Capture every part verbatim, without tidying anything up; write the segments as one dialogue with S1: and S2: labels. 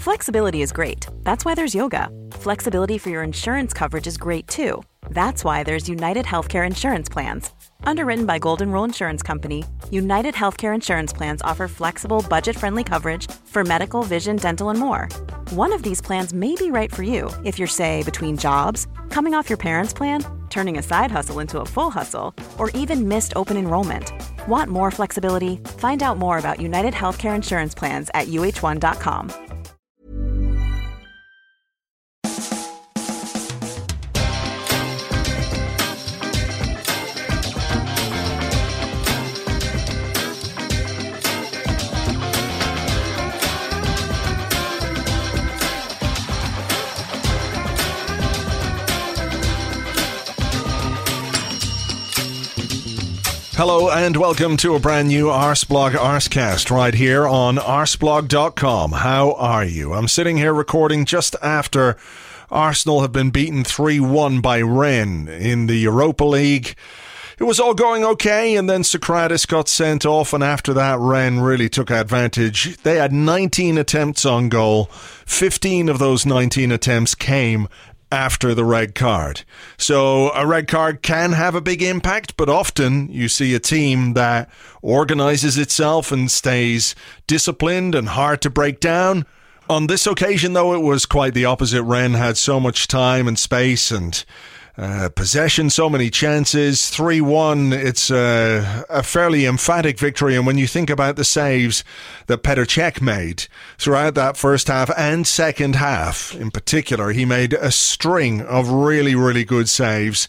S1: Flexibility is great. That's why there's yoga. Flexibility for your insurance coverage is great too. That's why there's United Healthcare Insurance Plans. Underwritten by Golden Rule Insurance Company, United Healthcare Insurance Plans offer flexible, budget-friendly coverage for medical, vision, dental, and more. One of these plans may be right for you if you're, say, between jobs, coming off your parents' plan, turning a side hustle into a full hustle, or even missed open enrollment. Want more flexibility? Find out more about United Healthcare Insurance Plans at U H one dot com.
S2: Hello and welcome to a brand new Arsblog Arscast right here on arsblog dot com. How are you? I'm sitting here recording just after Arsenal have been beaten three one by Rennes in the Europa League. It was all going okay, and then Socrates got sent off, and after that, Rennes really took advantage. They had nineteen attempts on goal. fifteen of those nineteen attempts came after the red card. So a red card can have a big impact, but often you see a team that organizes itself and stays disciplined and hard to break down. On this occasion, though, it was quite the opposite. Rennes had so much time and space and Uh, possession, so many chances. three one, it's a, a fairly emphatic victory. And when you think about the saves that Petr Cech made throughout that first half and second half in particular, he made a string of really, really good saves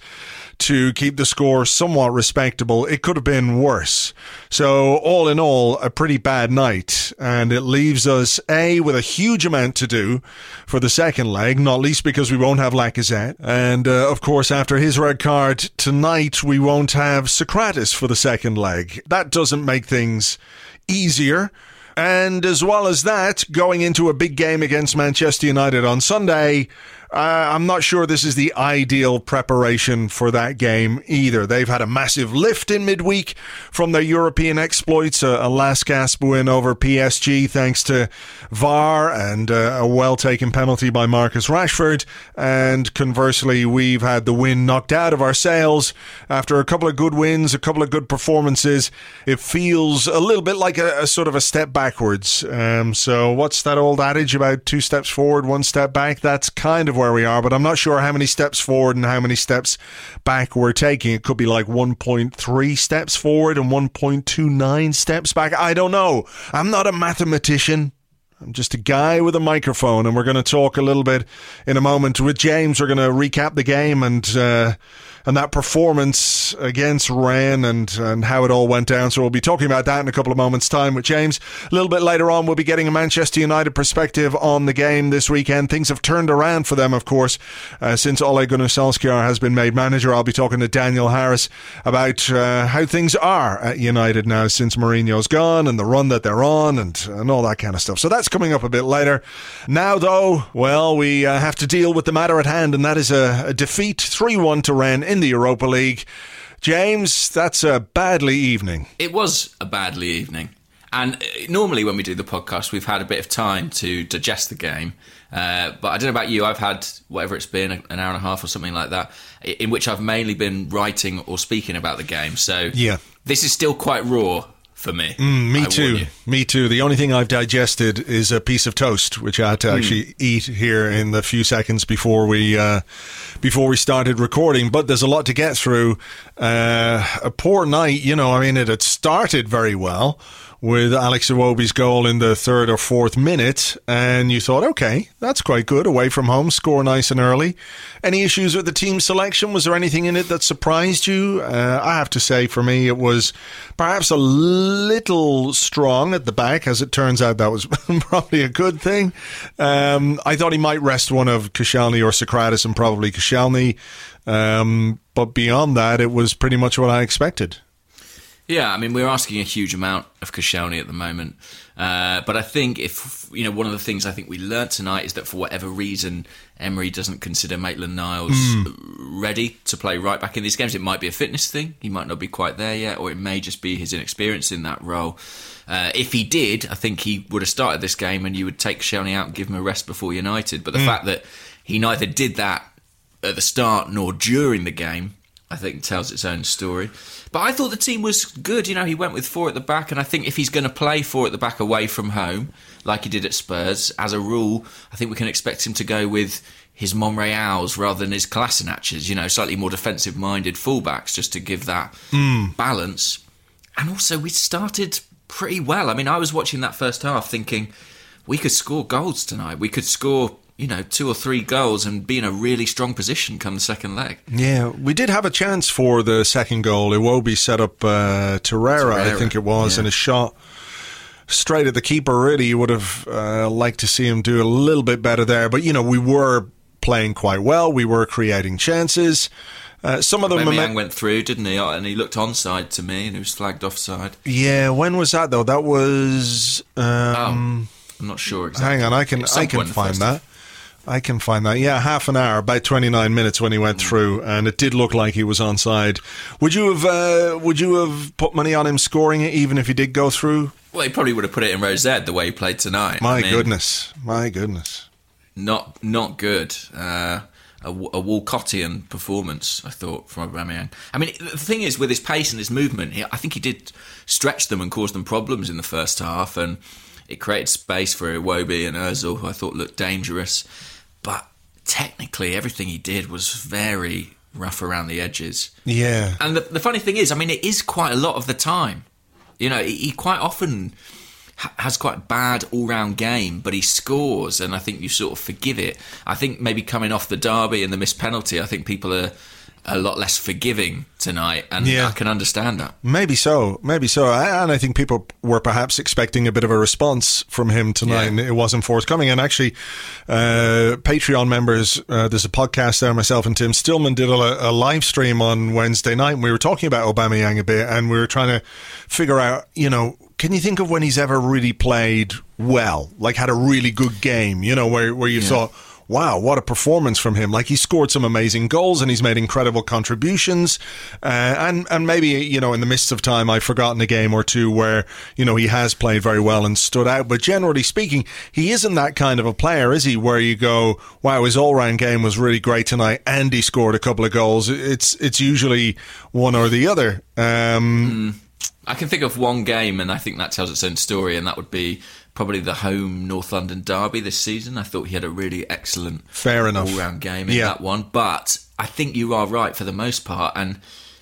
S2: to keep the score somewhat respectable. It could have been worse. So all in all, a pretty bad night, and it leaves us A, with a huge amount to do for the second leg, not least because we won't have Lacazette, and uh, of course after his red card tonight we won't have Socrates for the second leg. That doesn't make things easier. And as well as that, going into a big game against Manchester United on Sunday, uh, I'm not sure this is the ideal preparation for that game either. They've had a massive lift in midweek from their European exploits, a, a last gasp win over P S G thanks to V A R and uh, a well-taken penalty by Marcus Rashford. And conversely, we've had the wind knocked out of our sails after a couple of good wins, a couple of good performances. It feels a little bit like a, a sort of a step backwards. Um, so what's that old adage about two steps forward, one step back? That's kind of where we are, but I'm not sure how many steps forward and how many steps back we're taking. It could be like one point three steps forward and one point two nine steps back. I don't know. I'm not a mathematician. I'm just a guy with a microphone, and we're going to talk a little bit in a moment with James. We're going to recap the game and uh, and that performance against Rennes and, and how it all went down. So we'll be talking about that in a couple of moments' time with James. A little bit later on, we'll be getting a Manchester United perspective on the game this weekend. Things have turned around for them, of course, uh, since Ole Gunnar Solskjaer has been made manager. I'll be talking to Daniel Harris about uh, how things are at United now since Mourinho's gone and the run that they're on and, and all that kind of stuff. So that's coming up a bit later. Now, though, well, we uh, have to deal with the matter at hand, and that is a, a defeat three one to Rennes in the Europa League. James, that's a badly evening.
S3: It was a badly evening. And normally when we do the podcast, we've had a bit of time to digest the game. Uh, but I don't know about you, I've had, whatever it's been, an hour and a half or something like that, in which I've mainly been writing or speaking about the game. So yeah, this is still quite raw for me.
S2: Mm, me I too. Me too. The only thing I've digested is a piece of toast, which I had to actually mm. eat here in the few seconds before we uh, before we started recording. But there's a lot to get through. Uh, a poor night, you know. I mean, it had started very well with Alex Iwobi's goal in the third or fourth minute, and you thought, okay, that's quite good, away from home, score nice and early. Any issues with the team selection? Was there anything in it that surprised you? Uh, I have to say, for me, it was perhaps a little strong at the back. As it turns out, that was probably a good thing. Um, I thought he might rest one of Koscielny or Socrates, and probably Koscielny. Um, but beyond that, it was pretty much what I expected.
S3: Yeah, I mean, we're asking a huge amount of Koscielny at the moment. Uh, but I think if, you know, one of the things I think we learnt tonight is that for whatever reason, Emery doesn't consider Maitland-Niles mm. ready to play right back in these games. It might be a fitness thing. He might not be quite there yet, or it may just be his inexperience in that role. Uh, if he did, I think he would have started this game and you would take Koscielny out and give him a rest before United. But the mm. fact that he neither did that at the start nor during the game, I think tells its own story. But I thought the team was good. You know, he went with four at the back, and I think if he's going to play four at the back away from home, like he did at Spurs, as a rule, I think we can expect him to go with his Monreals rather than his Kolasinacs, you know, slightly more defensive-minded fullbacks, just to give that mm. balance. And also, we started pretty well. I mean, I was watching that first half thinking, we could score goals tonight. We could score, you know, two or three goals and be in a really strong position come the second leg.
S2: Yeah, we did have a chance for the second goal. Iwobi set up uh, Torreira, I think it was, yeah. and a shot straight at the keeper. Really, you would have uh, liked to see him do a little bit better there. But, you know, we were playing quite well. We were creating chances. Uh, some of them...
S3: Aubameyang went through, didn't he? And he looked onside to me, and he was flagged offside.
S2: Yeah, when was that, though? That was... Um,
S3: oh, I'm not sure exactly.
S2: Hang on, I can, I can find that. I can find that. Yeah, half an hour, about twenty-nine minutes when he went through, and it did look like he was onside. Would you have uh, Would you have put money on him scoring it, even if he did go through?
S3: Well, he probably would have put it in Rosette the way he played tonight.
S2: My I mean, goodness, my goodness.
S3: Not not good. Uh, a, a Walcottian performance, I thought, from Aubameyang. I mean, the thing is, with his pace and his movement, he, I think he did stretch them and cause them problems in the first half, and it created space for Iwobi and Ozil, who I thought looked dangerous. But technically, everything he did was very rough around the edges.
S2: Yeah.
S3: And the, the funny thing is, I mean, it is quite a lot of the time. You know, he, he quite often ha- has quite a bad all-round game, but he scores, and I think you sort of forgive it. I think maybe coming off the derby and the missed penalty, I think people are a lot less forgiving tonight, and yeah. I can understand that.
S2: Maybe so, maybe so. And I think people were perhaps expecting a bit of a response from him tonight, yeah. and it wasn't forthcoming. And actually, uh, Patreon members, uh, there's a podcast there, myself and Tim Stillman did a, a live stream on Wednesday night, and we were talking about Aubameyang a bit, and we were trying to figure out, you know, can you think of when he's ever really played well, like had a really good game, you know, where, where you yeah. thought, wow, what a performance from him. Like, he scored some amazing goals and he's made incredible contributions. Uh, and, and maybe, you know, in the midst of time, I've forgotten a game or two where, you know, he has played very well and stood out. But generally speaking, he isn't that kind of a player, is he? Where you go, wow, his all-round game was really great tonight and he scored a couple of goals. It's, it's usually one or the other. Um,
S3: mm. I can think of one game, and I think that tells its own story, and that would be probably the home North London derby this season. I thought he had a really excellent
S2: Fair enough.
S3: all-round game in
S2: yeah.
S3: that one. But I think you are right for the most part. And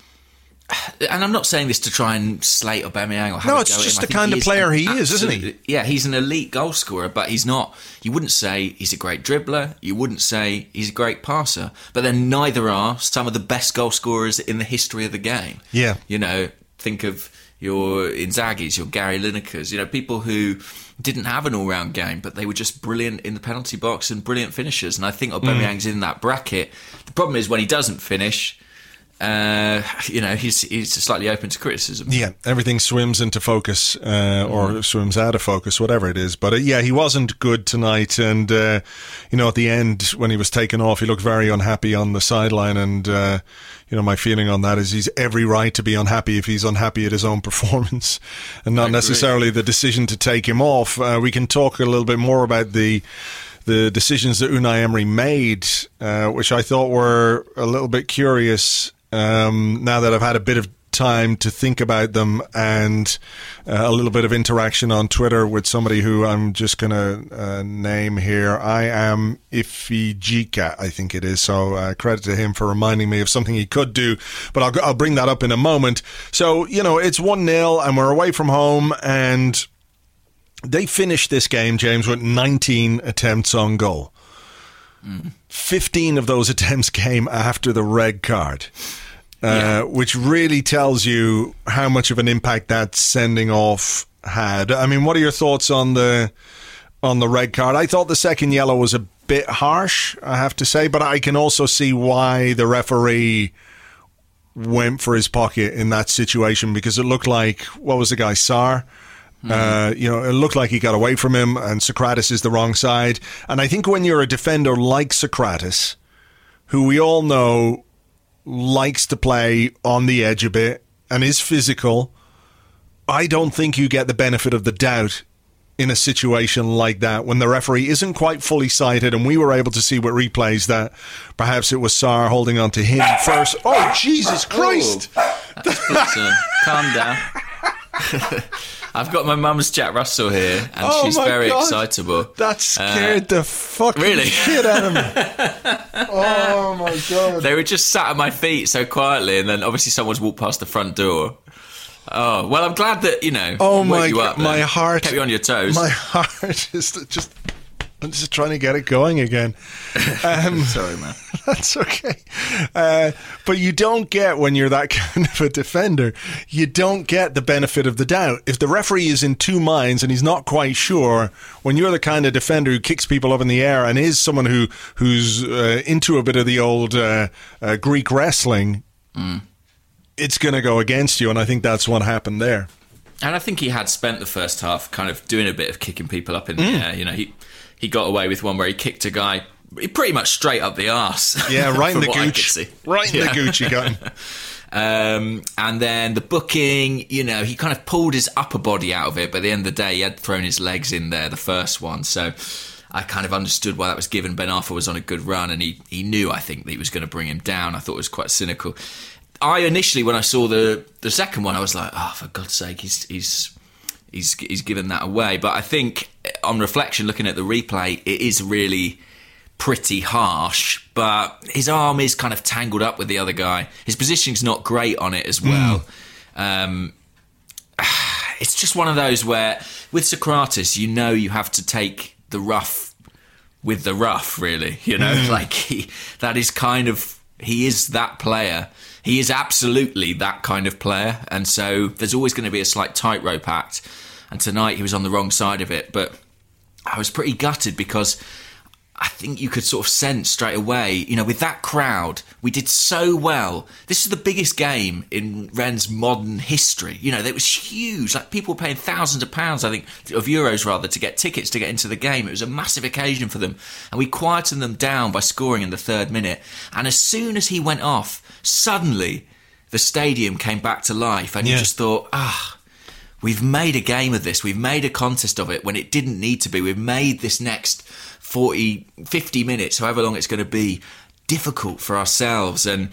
S3: and I'm not saying this to try and slate Aubameyang or have
S2: No,
S3: a
S2: it's
S3: go
S2: just
S3: at him.
S2: the kind of player he is, isn't he?
S3: Yeah, he's an elite goal scorer, but he's not... You wouldn't say he's a great dribbler. You wouldn't say he's a great passer. But then neither are some of the best goal scorers in the history of the game.
S2: Yeah.
S3: You know, think of your Inzaghi's, your Gary Lineker's, you know, people who didn't have an all-round game, but they were just brilliant in the penalty box and brilliant finishers. And I think Aubameyang's mm. in that bracket. The problem is when he doesn't finish, uh, you know, he's he's slightly open to criticism.
S2: Yeah, everything swims into focus uh, or mm. swims out of focus, whatever it is. But uh, yeah, he wasn't good tonight. And, uh, you know, at the end, when he was taken off, he looked very unhappy on the sideline. And, uh, you know, my feeling on that is he's every right to be unhappy if he's unhappy at his own performance and not necessarily the decision to take him off. Uh, we can talk a little bit more about the the decisions that Unai Emery made, uh, which I thought were a little bit curious um, now that I've had a bit of time to think about them, and uh, a little bit of interaction on Twitter with somebody who I'm just going to uh, name here. I am Ifijika, I think it is. So uh, credit to him for reminding me of something he could do, but I'll, I'll bring that up in a moment. So, you know, it's one nil and we're away from home, and they finished this game, James, with nineteen attempts on goal. Mm. fifteen of those attempts came after the red card. Uh, yeah. Which really tells you how much of an impact that sending off had. I mean, what are your thoughts on the on the red card? I thought the second yellow was a bit harsh, I have to say, but I can also see why the referee went for his pocket in that situation, because it looked like, what was the guy, Sar? Mm-hmm. Uh, you know, it looked like he got away from him, and Socrates is the wrong side. And I think when you're a defender like Socrates, who we all know likes to play on the edge a bit and is physical, I don't think you get the benefit of the doubt in a situation like that when the referee isn't quite fully sighted, and we were able to see with replays that perhaps it was Sar holding on to him first. Oh, Jesus Christ!
S3: Oh, that's good, calm down. I've got my mum's Jack Russell here, and
S2: oh
S3: she's very
S2: God.
S3: excitable.
S2: That scared uh, the fucking
S3: really?
S2: shit out of me. Oh my God.
S3: They were just sat at my feet so quietly, and then obviously someone's walked past the front door. Oh, well, I'm glad that, you know,
S2: oh my
S3: you
S2: God,
S3: up
S2: my heart.
S3: Kept you on your toes.
S2: My heart is just, I'm just trying to get it going again. Um,
S3: Sorry, man.
S2: That's okay. Uh, but you don't get, when you're that kind of a defender, you don't get the benefit of the doubt. If the referee is in two minds and he's not quite sure, when you're the kind of defender who kicks people up in the air and is someone who who's uh, into a bit of the old uh, uh, Greek wrestling, mm. it's going to go against you, and I think that's what happened there.
S3: And I think he had spent the first half kind of doing a bit of kicking people up in the
S2: mm.
S3: air. You know, he he got away with one where he kicked a guy pretty much straight up the arse.
S2: Yeah, right in the gooch. Right in
S3: yeah.
S2: the gooch he got him.
S3: Um, and then the booking, you know, he kind of pulled his upper body out of it, but at the end of the day, he had thrown his legs in there, the first one. So I kind of understood why that was given. Ben Arfa was on a good run, and he, he knew, I think, that he was going to bring him down. I thought it was quite cynical. I initially, when I saw the the second one, I was like, oh, for God's sake, he's he's he's he's given that away. But I think, on reflection, looking at the replay, it is really pretty harsh. But his arm is kind of tangled up with the other guy. His positioning's not great on it as well. Mm. Um, it's just one of those where, with Socrates, you know you have to take the rough with the rough, really. You know, mm. like he, that is kind of, he is that player. He is absolutely that kind of player, and so there's always going to be a slight tightrope act. And tonight he was on the wrong side of it, but I was pretty gutted because I think you could sort of sense straight away, you know, with that crowd, we did so well. This is the biggest game in Rennes' modern history. You know, it was huge. Like, people were paying thousands of pounds, I think, of euros rather, to get tickets to get into the game. It was a massive occasion for them. And we quietened them down by scoring in the third minute. And as soon as he went off, suddenly the stadium came back to life. And yeah. you just thought, ah, we've made a game of this. We've made a contest of it when it didn't need to be. We've made this next forty, fifty minutes, however long it's going to be, difficult for ourselves. And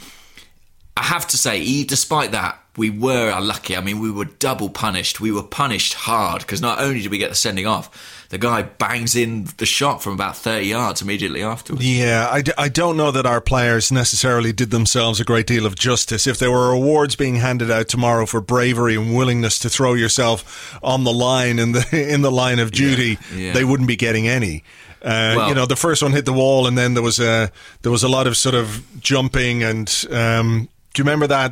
S3: I have to say, despite that, we were unlucky. I mean, we were double punished. We were punished hard because not only did we get the sending off, the guy bangs in the shot from about thirty yards immediately afterwards.
S2: Yeah, I, d- I don't know that our players necessarily did themselves a great deal of justice. If there were awards being handed out tomorrow for bravery and willingness to throw yourself on the line in the in the line of duty, yeah, yeah. they wouldn't be getting any. Uh, well, you know, the first one hit the wall, and then there was a there was a lot of sort of jumping. And um, do you remember that?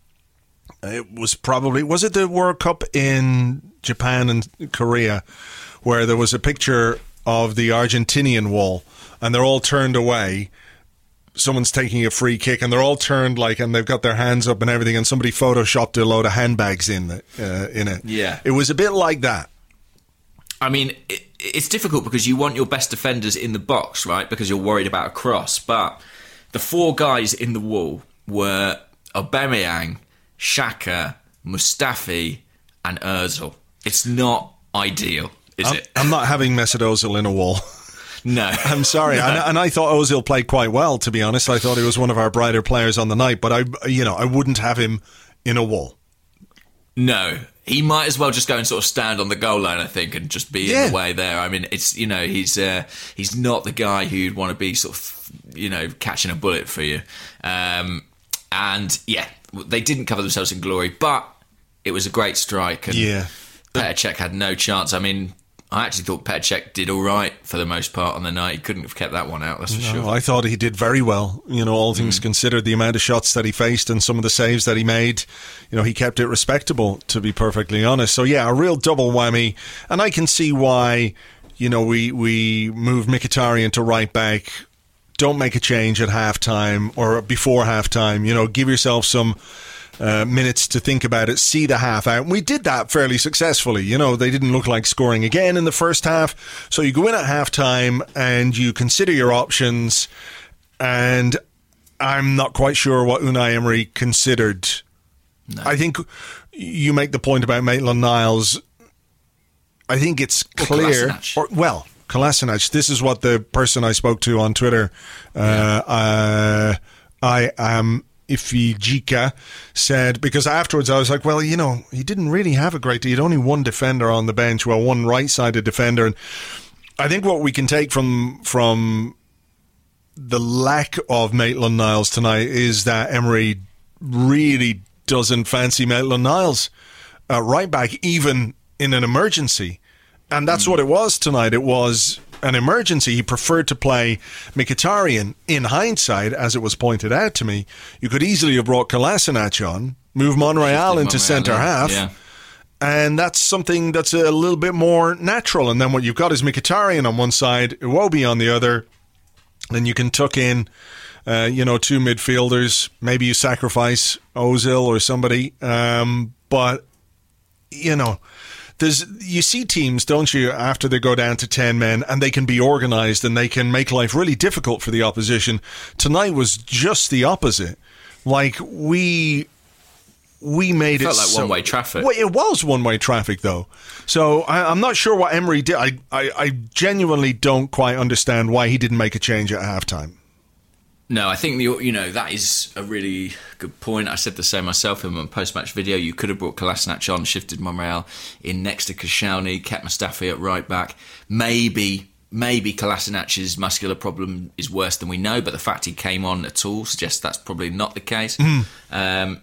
S2: It was probably was it the World Cup in Japan and Korea, where there was a picture of the Argentinian wall, and they're all turned away. Someone's taking a free kick, and they're all turned like, and they've got their hands up and everything, and somebody photoshopped a load of handbags in the, uh, in it.
S3: Yeah,
S2: it was a bit like that.
S3: I mean, it, it's difficult because you want your best defenders in the box, right? Because you're worried about a cross. But the four guys in the wall were Aubameyang, Xhaka, Mustafi, and Ozil. It's not ideal, is
S2: I'm,
S3: it?
S2: I'm not having Mesut Ozil in a wall.
S3: No.
S2: I'm sorry. No. And, and I thought Ozil played quite well, to be honest. I thought he was one of our brighter players on the night. But I, you know, I wouldn't have him in a wall.
S3: No. He might as well just go and sort of stand on the goal line, I think, and just be yeah. in the way there. I mean, it's, you know, he's uh, he's not the guy who'd want to be sort of, you know, catching a bullet for you. Um, and, yeah, they didn't cover themselves in glory, but it was a great strike. And
S2: yeah.
S3: Petr Cech had no chance. I mean, I actually thought Petr Cech did all right for the most part on the night. He couldn't have kept that one out, that's for
S2: no,
S3: sure.
S2: I thought he did very well, you know, all things mm. considered, the amount of shots that he faced and some of the saves that he made. You know, he kept it respectable, to be perfectly honest. So, yeah, a real double whammy. And I can see why, you know, we, we moved Mkhitaryan to right back don't make a change at halftime or before halftime. You know, give yourself some uh, minutes to think about it, see the half out. And we did that fairly successfully. You know, they didn't look like scoring again in the first half. So you go in at halftime and you consider your options. And I'm not quite sure what Unai Emery considered. No. I think you make the point about Maitland-Niles. I think it's clear. Or, well, Kolasinac, this is what the person I spoke to on Twitter, uh, yeah. uh, I am Ifijika, said, because afterwards I was like, well, you know, he didn't really have a great deal. He had only one defender on the bench, well, one right-sided defender. And I think what we can take from from the lack of Maitland-Niles tonight is that Emery really doesn't fancy Maitland-Niles uh, right back, even in an emergency. And that's mm. what it was tonight. It was an emergency. He preferred to play Mkhitaryan. In hindsight, as it was pointed out to me, you could easily have brought Kolasinac on, move Monreal into centre half, yeah. and that's something that's a little bit more natural. And then what you've got is Mkhitaryan on one side, Iwobi on the other. Then you can tuck in, uh, you know, two midfielders. Maybe you sacrifice Ozil or somebody. Um, but, you know, there's you see teams, don't you, after they go down to ten men and they can be organised and they can make life really difficult for the opposition. Tonight was just the opposite. Like, we... We made it,
S3: it felt like
S2: so,
S3: one-way traffic.
S2: Well, it was one-way traffic, though. So I, I'm not sure what Emery did. I, I, I genuinely don't quite understand why he didn't make a change at halftime.
S3: No, I think the, you know that is a really good point. I said the same myself in my post-match video. You could have brought Kolasinac on, shifted Monreal in next to Koscielny, kept Mustafi at right back. Maybe, maybe Kolasinac's muscular problem is worse than we know, but the fact he came on at all suggests that's probably not the case. Mm. Um,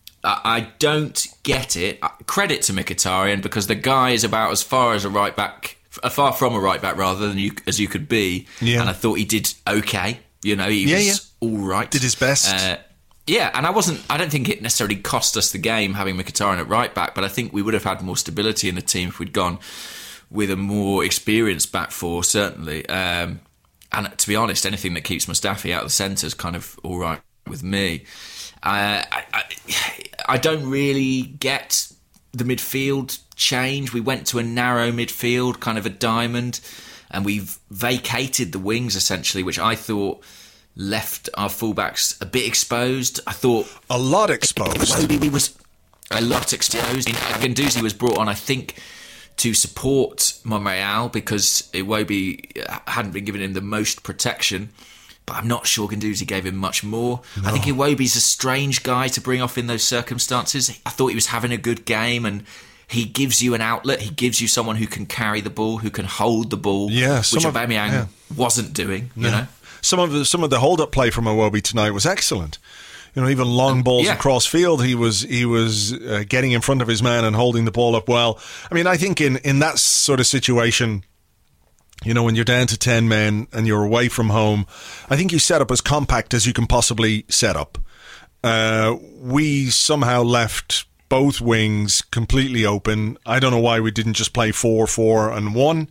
S3: I don't get it. Credit to Mkhitaryan, because the guy is about as far as a right back, far from a right back rather than you as you could be. Yeah. And I thought he did okay. You know, he yeah, was yeah. all right.
S2: Did his best.
S3: Uh, yeah, and I wasn't. I don't think it necessarily cost us the game having Mkhitaryan at right back, but I think we would have had more stability in the team if we'd gone with a more experienced back four, certainly. Um, and to be honest, anything that keeps Mustafi out of the centre is kind of all right with me. Uh, I, I, I don't really get the midfield change. We went to a narrow midfield, kind of a diamond, and we've vacated the wings essentially, which I thought left our fullbacks a bit exposed. I thought
S2: a lot exposed.
S3: He was a lot exposed. Guendouzi was brought on, I think, to support Monreal because Iwobi hadn't been given him the most protection. But I'm not sure Guendouzi gave him much more. No. I think Iwobi's a strange guy to bring off in those circumstances. I thought he was having a good game, and he gives you an outlet. He gives you someone who can carry the ball, who can hold the ball,
S2: yeah,
S3: which Aubameyang yeah. wasn't doing. You yeah. know,
S2: some of the some of the hold-up play from Iwobi tonight was excellent. You know, even long balls yeah. across field, he was he was uh, getting in front of his man and holding the ball up well. I mean, I think in in that sort of situation, you know, when you're down to ten men and you're away from home, I think you set up as compact as you can possibly set up. Uh, we somehow left both wings completely open. I don't know why we didn't just play four, four, and one.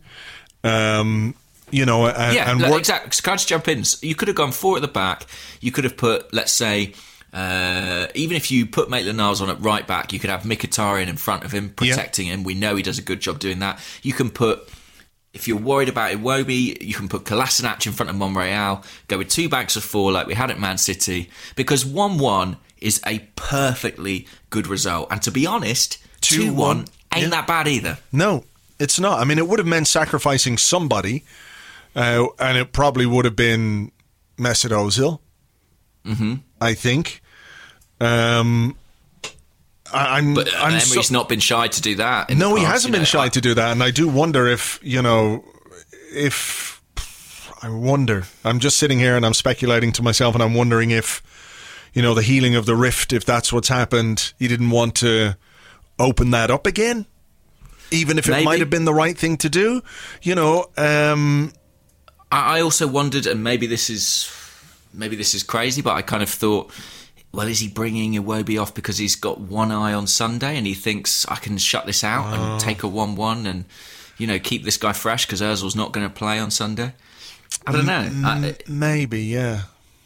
S2: Um, you know, and,
S3: yeah,
S2: and
S3: look,
S2: work-
S3: exactly. Can I just jump in? You could have gone four at the back. You could have put, let's say, uh, even if you put Maitland-Niles on at right back, you could have Mkhitaryan in front of him, protecting yeah. him. We know he does a good job doing that. You can put... If you're worried about Iwobi, you can put Kolasinac in front of Monreal, go with two backs of four like we had at Man City, because one one is a perfectly good result. And to be honest, two one ain't yeah. that bad either.
S2: No, it's not. I mean, it would have meant sacrificing somebody, uh, and it probably would have been Mesut Ozil, mm-hmm. I think. Um... I'm,
S3: but
S2: I'm
S3: Emery's
S2: so,
S3: not been shy to do that. In
S2: no,
S3: the past,
S2: he hasn't
S3: you know,
S2: been shy
S3: I,
S2: to do that, and I do wonder if you know, if I wonder. I'm just sitting here and I'm speculating to myself, and I'm wondering if you know the healing of the rift, if that's what's happened. He didn't want to open that up again, even if it maybe. might have been the right thing to do. You know, um,
S3: I, I also wondered, and maybe this is maybe this is crazy, but I kind of thought, well, is he bringing Iwobi off because he's got one eye on Sunday and he thinks I can shut this out oh. and take a one one and, you know, keep this guy fresh because Ozil's not going to play on Sunday? I don't know.
S2: M-
S3: I,
S2: maybe, yeah.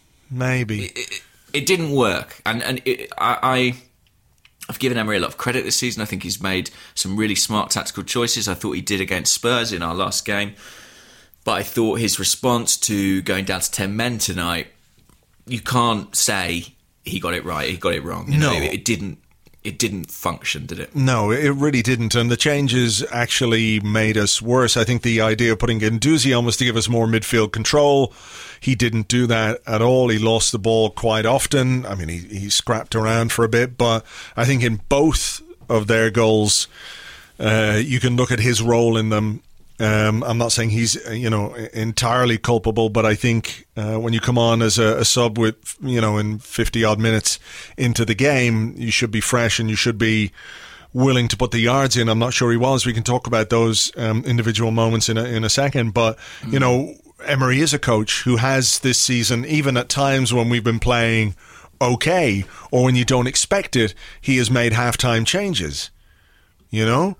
S2: Maybe.
S3: It, it, it didn't work. And, and it, I, I, I've given Emery a lot of credit this season. I think he's made some really smart tactical choices. I thought he did against Spurs in our last game. But I thought his response to going down to ten men tonight, you can't say he got it right, he got it wrong. You know,
S2: no.
S3: It, it didn't It didn't function, did it?
S2: No, it really didn't. And the changes actually made us worse. I think the idea of putting Guendouzi on was to give us more midfield control. He didn't do that at all. He lost the ball quite often. I mean, he, he scrapped around for a bit. But I think in both of their goals, uh, you can look at his role in them. Um, I'm not saying he's, you know, entirely culpable, but I think uh, when you come on as a, a sub with, you know, in fifty odd minutes into the game, you should be fresh and you should be willing to put the yards in. I'm not sure he was. We can talk about those um, individual moments in a, in a second, but mm. you know, Emery is a coach who has this season, even at times when we've been playing okay or when you don't expect it, he has made halftime changes. You know.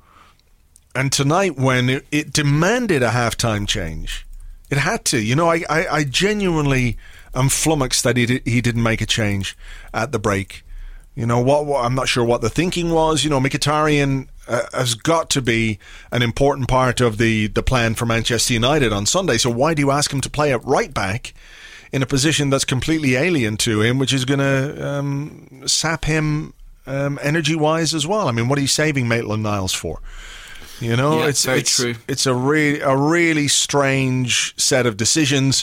S2: And tonight, when it, it demanded a halftime change, it had to. You know, I, I, I genuinely am flummoxed that he did, he didn't make a change at the break. You know, what, what I'm not sure what the thinking was. You know, Mkhitaryan uh, has got to be an important part of the, the plan for Manchester United on Sunday. So why do you ask him to play at right back in a position that's completely alien to him, which is going to um, sap him um, energy-wise as well? I mean, what are you saving Maitland-Niles for? You know,
S3: yeah,
S2: it's
S3: very
S2: it's
S3: true.
S2: It's a really a really strange set of decisions.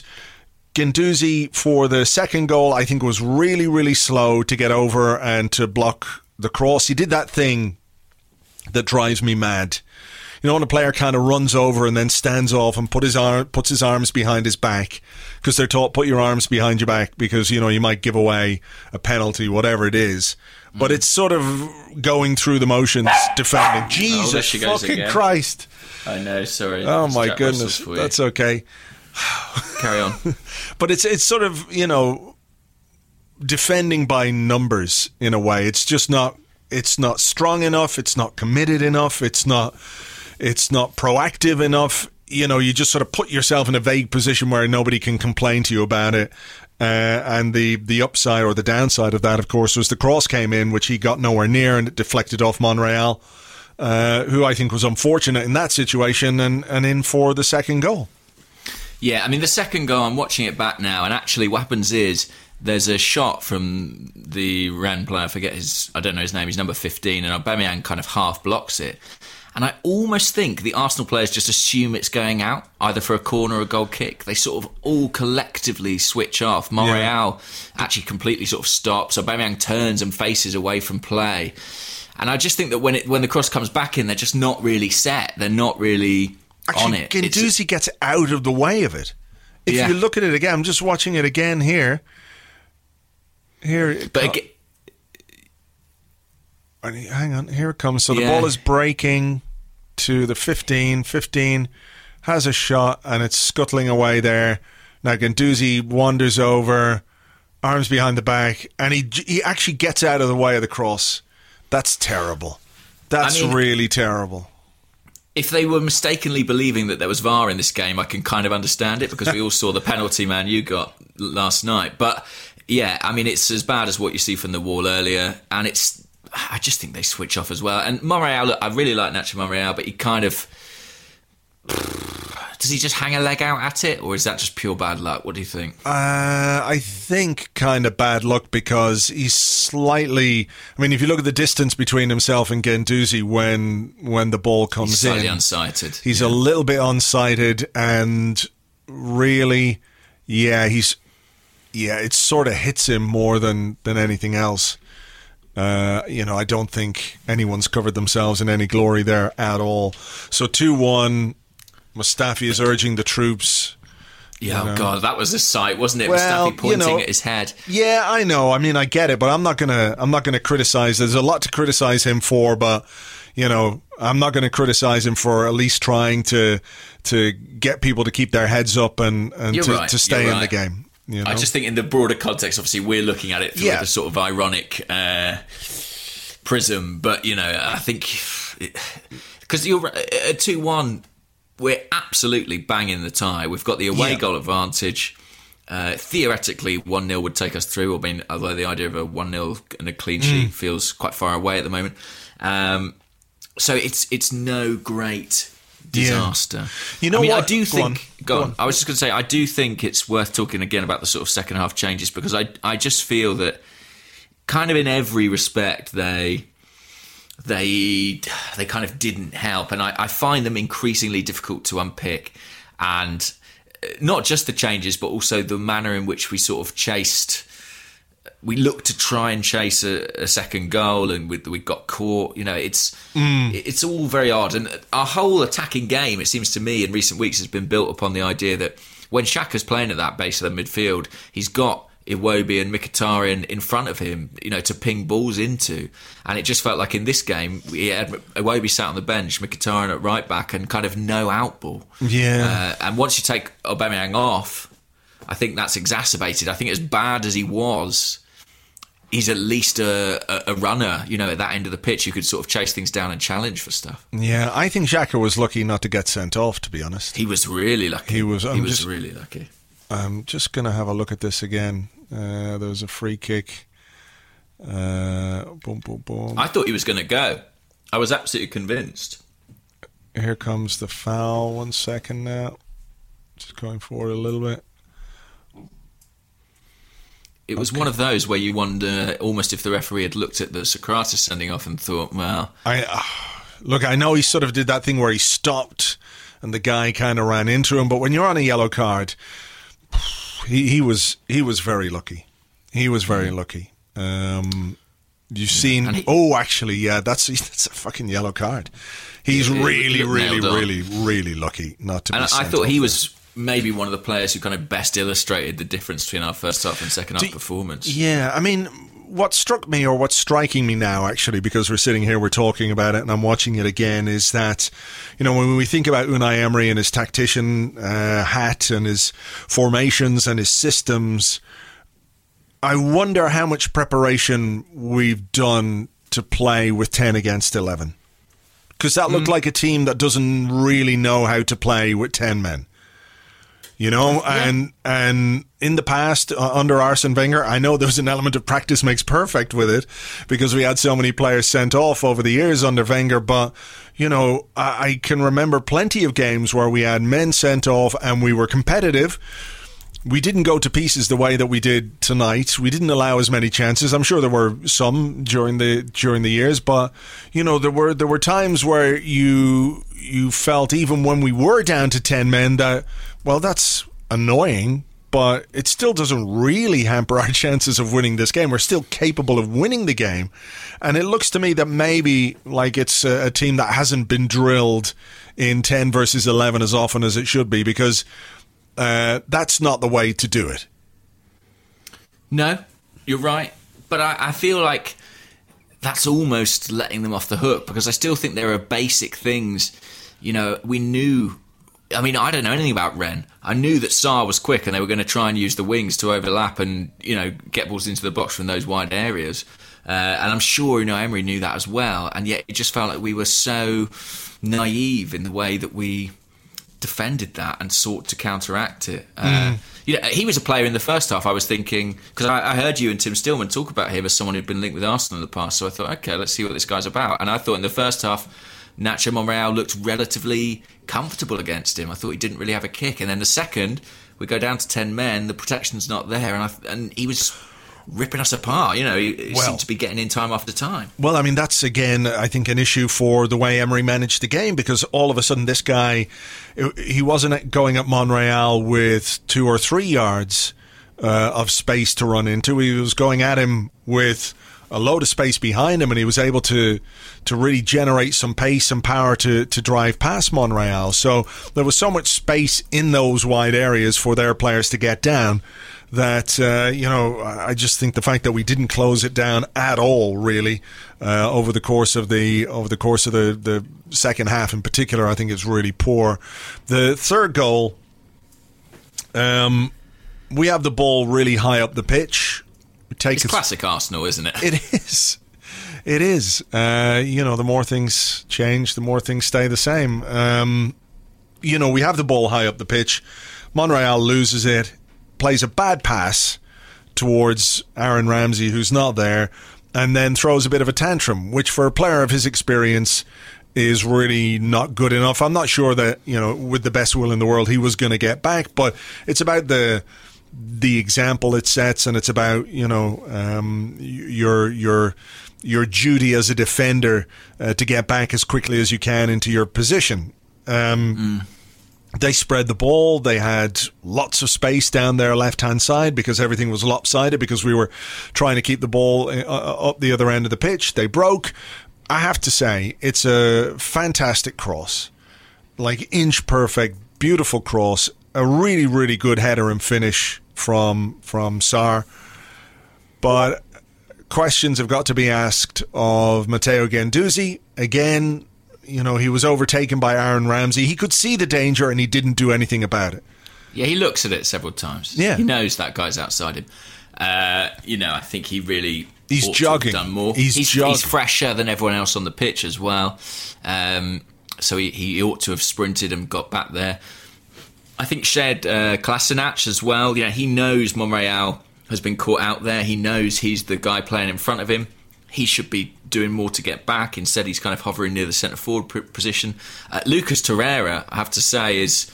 S2: Guendouzi for the second goal, I think, was really really slow to get over and to block the cross. He did that thing that drives me mad. You know, when a player kind of runs over and then stands off and put his arm, puts his arms behind his back because they're taught put your arms behind your back because, you know, you might give away a penalty, whatever it is. Mm. But it's sort of going through the motions, defending. Jesus
S3: oh,
S2: fucking again. Christ.
S3: I know, sorry.
S2: Oh, my Jack goodness. That's okay.
S3: Carry on.
S2: But it's it's sort of, you know, defending by numbers in a way. It's just not, it's not strong enough. It's not committed enough. It's not... It's not proactive enough. You know, you just sort of put yourself in a vague position where nobody can complain to you about it. Uh, and the, the upside or the downside of that, of course, was the cross came in, which he got nowhere near, and it deflected off Monreal, uh, who I think was unfortunate in that situation, and, and in for the second goal.
S3: Yeah, I mean, the second goal, I'm watching it back now, and actually what happens is there's a shot from the Rennes player, I forget his, I don't know his name, he's number fifteen, and Aubameyang kind of half blocks it. And I almost think the Arsenal players just assume it's going out, either for a corner or a goal kick. They sort of all collectively switch off. Monreal yeah. actually completely sort of stops. Aubameyang turns and faces away from play. And I just think that when it when the cross comes back in, they're just not really set. They're not really
S2: actually,
S3: on it.
S2: Guendouzi it's, gets out of the way of it. If yeah. you look at it again, I'm just watching it again here. Here,
S3: but again,
S2: hang on, here it comes. So the
S3: yeah.
S2: ball is breaking to the fifteen. fifteen has a shot and it's scuttling away there. Now Guendouzi wanders over, arms behind the back, and he he actually gets out of the way of the cross. That's terrible. That's I mean, really terrible.
S3: If they were mistakenly believing that there was V A R in this game, I can kind of understand it because we all saw the penalty man you got last night. But yeah, I mean, it's as bad as what you see from the wall earlier, and it's I just think they switch off as well. And Monreal, look, I really like Nacho Monreal, but he kind of... Does he just hang a leg out at it, or is that just pure bad luck? What do you think?
S2: Uh, I think kind of bad luck because he's slightly... I mean, if you look at the distance between himself and Guendouzi when when the ball comes
S3: he's slightly
S2: in...
S3: slightly unsighted.
S2: He's
S3: yeah.
S2: a little bit unsighted, and really, yeah, he's... Yeah, it sort of hits him more than, than anything else. Uh, you know, I don't think anyone's covered themselves in any glory there at all. So two one, Mustafi is urging the troops.
S3: Yeah,
S2: you know.
S3: Oh God, that was a sight, wasn't it?
S2: Well,
S3: Mustafi pointing
S2: you know,
S3: at his head.
S2: Yeah, I know. I mean, I get it, but I'm not gonna. I'm not gonna criticize. There's a lot to criticize him for, but you know, I'm not going to criticize him for at least trying to to get people to keep their heads up and and to,
S3: right.
S2: to stay
S3: You're
S2: in
S3: right.
S2: the game. You know?
S3: I just think in the broader context, obviously, we're looking at it through
S2: yeah.
S3: the sort of ironic uh, prism. But, you know, I think... Because you're a two one, we're absolutely banging the tie. We've got the away
S2: Yeah.
S3: goal advantage. Uh, theoretically, one nil would take us through. I mean, although the idea of a one nil and a clean sheet mm. feels quite far away at the moment. Um, so it's it's no great disaster.
S2: Yeah. You know
S3: I mean,
S2: what?
S3: I do
S2: Go
S3: think...
S2: on.
S3: Go
S2: Go
S3: on.
S2: on.
S3: I was just going to say, I do think it's worth talking again about the sort of second half changes, because I, I just feel that kind of in every respect, they... They they kind of didn't help, and I, I find them increasingly difficult to unpick. And not just the changes, but also the manner in which we sort of chased. We looked to try and chase a, a second goal, and we, we got caught. You know, it's mm. it's all very odd. And our whole attacking game, it seems to me, in recent weeks, has been built upon the idea that when Xhaka's playing at that base of the midfield, he's got Iwobi and Mkhitaryan in front of him, you know, to ping balls into. And it just felt like in this game, we had Iwobi sat on the bench, Mkhitaryan at right back, and kind of no outball.
S2: Yeah.
S3: Uh, and once you take Aubameyang off, I think that's exacerbated. I think as bad as he was, he's at least a, a, a runner, you know, at that end of the pitch who could sort of chase things down and challenge for stuff.
S2: Yeah, I think Xhaka was lucky not to get sent off, to be honest.
S3: He was really lucky.
S2: He was,
S3: he was
S2: just,
S3: really lucky.
S2: I'm just going to have a look at this again. Uh, there was a free kick. Uh, boom, boom, boom.
S3: I thought he was going to go. I was absolutely convinced.
S2: Here comes the foul. One second now. Just going forward a little bit.
S3: It was
S2: okay.
S3: one of those where you wonder almost if the referee had looked at the Socrates sending off and thought, well...
S2: I uh, Look, I know he sort of did that thing where he stopped and the guy kind of ran into him, but when you're on a yellow card... He he was he was very lucky. He was very lucky. Um, you've seen. He, oh, actually, yeah, that's that's a fucking yellow card. He's yeah, really, really, really, really lucky not to be.
S3: And
S2: sent
S3: I thought
S2: off
S3: he
S2: there.
S3: was maybe one of the players who kind of best illustrated the difference between our first half and second half
S2: Do,
S3: performance.
S2: Yeah, I mean, what struck me, or what's striking me now, actually, because we're sitting here, we're talking about it, and I'm watching it again, is that, you know, when we think about Unai Emery and his tactician uh, hat and his formations and his systems, I wonder how much preparation we've done to play with ten against eleven. Because that looked mm. like a team that doesn't really know how to play with ten men. You know, yeah. and and in the past, uh, under Arsene Wenger, I know there was an element of practice makes perfect with it, because we had so many players sent off over the years under Wenger. But, you know, I, I can remember plenty of games where we had men sent off and we were competitive. We didn't go to pieces the way that we did tonight. We didn't allow as many chances. I'm sure there were some during the during the years, but, you know, there were there were times where you you felt, even when we were down to ten men, that, well, that's annoying, but it still doesn't really hamper our chances of winning this game. We're still capable of winning the game. And it looks to me that maybe like it's a, a team that hasn't been drilled in ten versus eleven as often as it should be, because uh, that's not the way to do it.
S3: No, you're right. But I, I feel like that's almost letting them off the hook, because I still think there are basic things. You know, we knew... I mean, I don't know anything about Rennes. I knew that Sarr was quick and they were going to try and use the wings to overlap and, you know, get balls into the box from those wide areas. Uh, and I'm sure, you know, Emery knew that as well. And yet it just felt like we were so naive in the way that we defended that and sought to counteract it. Uh, mm. You know, he was a player in the first half. I was thinking, because I, I heard you and Tim Stillman talk about him as someone who'd been linked with Arsenal in the past. So I thought, okay, let's see what this guy's about. And I thought in the first half, Nacho Monreal looked relatively comfortable against him. I thought he didn't really have a kick. And then the second, we go down to ten men, the protection's not there, and I, and he was ripping us apart. You know, he, he
S2: well,
S3: seemed to be getting in time after time.
S2: Well, I mean, that's, again, I think an issue for the way Emery managed the game, because all of a sudden this guy, he wasn't going at Monreal with two or three yards uh, of space to run into. He was going at him with a load of space behind him, and he was able to to really generate some pace and power to, to drive past Monreal. So there was so much space in those wide areas for their players to get down that, uh, you know, I just think the fact that we didn't close it down at all, really, uh, over the course of the over the course of the, the second half in particular, I think is really poor. The third goal, um, we have the ball really high up the pitch.
S3: It's classic Arsenal, isn't it?
S2: It is. It is. Uh, you know, the more things change, the more things stay the same. Um, you know, we have the ball high up the pitch. Monreal loses it, plays a bad pass towards Aaron Ramsey, who's not there, and then throws a bit of a tantrum, which for a player of his experience is really not good enough. I'm not sure that, you know, with the best will in the world, he was going to get back, but it's about the the example it sets, and it's about, you know, um, your your your duty as a defender uh, to get back as quickly as you can into your position. Um, mm. They spread the ball. They had lots of space down their left-hand side because everything was lopsided because we were trying to keep the ball uh, up the other end of the pitch. They broke. I have to say, it's a fantastic cross. Like, inch-perfect, beautiful cross. A really, really good header and finish from from Sarr. But questions have got to be asked of Matteo Guendouzi. Again, you know, he was overtaken by Aaron Ramsey. He could see the danger and he didn't do anything about it.
S3: Yeah, he looks at it several times.
S2: Yeah.
S3: He knows that guy's outside him. Uh, you know, I think he really...
S2: He's jogging.
S3: Done more.
S2: He's,
S3: he's,
S2: jogging.
S3: He's fresher than everyone else on the pitch as well. Um, so he, he ought to have sprinted and got back there. I think Shed uh, Kolasinac as well. You know, he knows Monreal has been caught out there. He knows he's the guy playing in front of him. He should be doing more to get back. Instead, he's kind of hovering near the centre forward p- position. Uh, Lucas Torreira, I have to say, is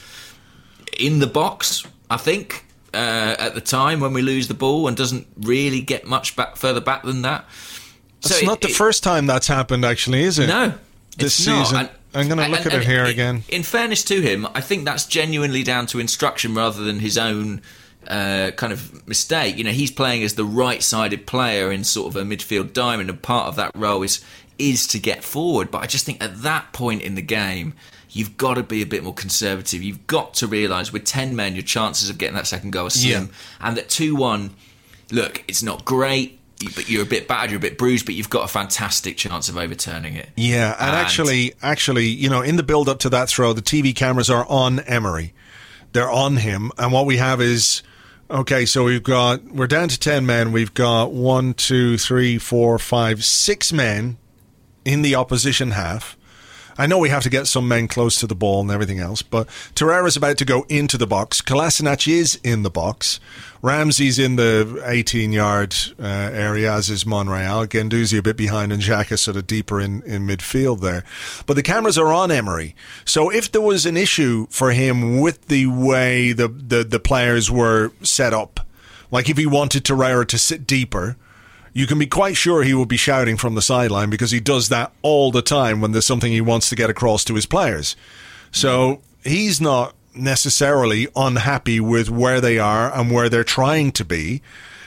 S3: in the box, I think. Uh, at the time when we lose the ball, and doesn't really get much back further back than that.
S2: So it's
S3: it,
S2: not the
S3: it,
S2: first time that's happened, actually, is it?
S3: No,
S2: this
S3: it's
S2: season.
S3: Not.
S2: I'm going to look
S3: and,
S2: at it here
S3: in,
S2: again.
S3: In fairness to him, I think that's genuinely down to instruction rather than his own uh, kind of mistake. You know, he's playing as the right-sided player in sort of a midfield diamond, and part of that role is is to get forward. But I just think at that point in the game, you've got to be a bit more conservative. You've got to realise with ten men, your chances of getting that second goal are slim. Yeah. And that two one, look, it's not great, but you're a bit battered, you're a bit bruised, but you've got a fantastic chance of overturning it.
S2: Yeah, and, and actually, actually, you know, in the build-up to that throw, the T V cameras are on Emery. They're on him, and what we have is, okay, so we've got, we're down to ten men. We've got one, two, three, four, five, six men in the opposition half. I know we have to get some men close to the ball and everything else, but Torreira's about to go into the box. Kolasinac is in the box. Ramsey's in the eighteen-yard uh, area, as is Monreal. Guendouzi a bit behind, and Xhaka sort of deeper in, in midfield there. But the cameras are on Emery. So if there was an issue for him with the way the, the, the players were set up, like if he wanted Torreira to sit deeper, you can be quite sure he will be shouting from the sideline, because he does that all the time when there's something he wants to get across to his players. So he's not necessarily unhappy with where they are and where they're trying to be,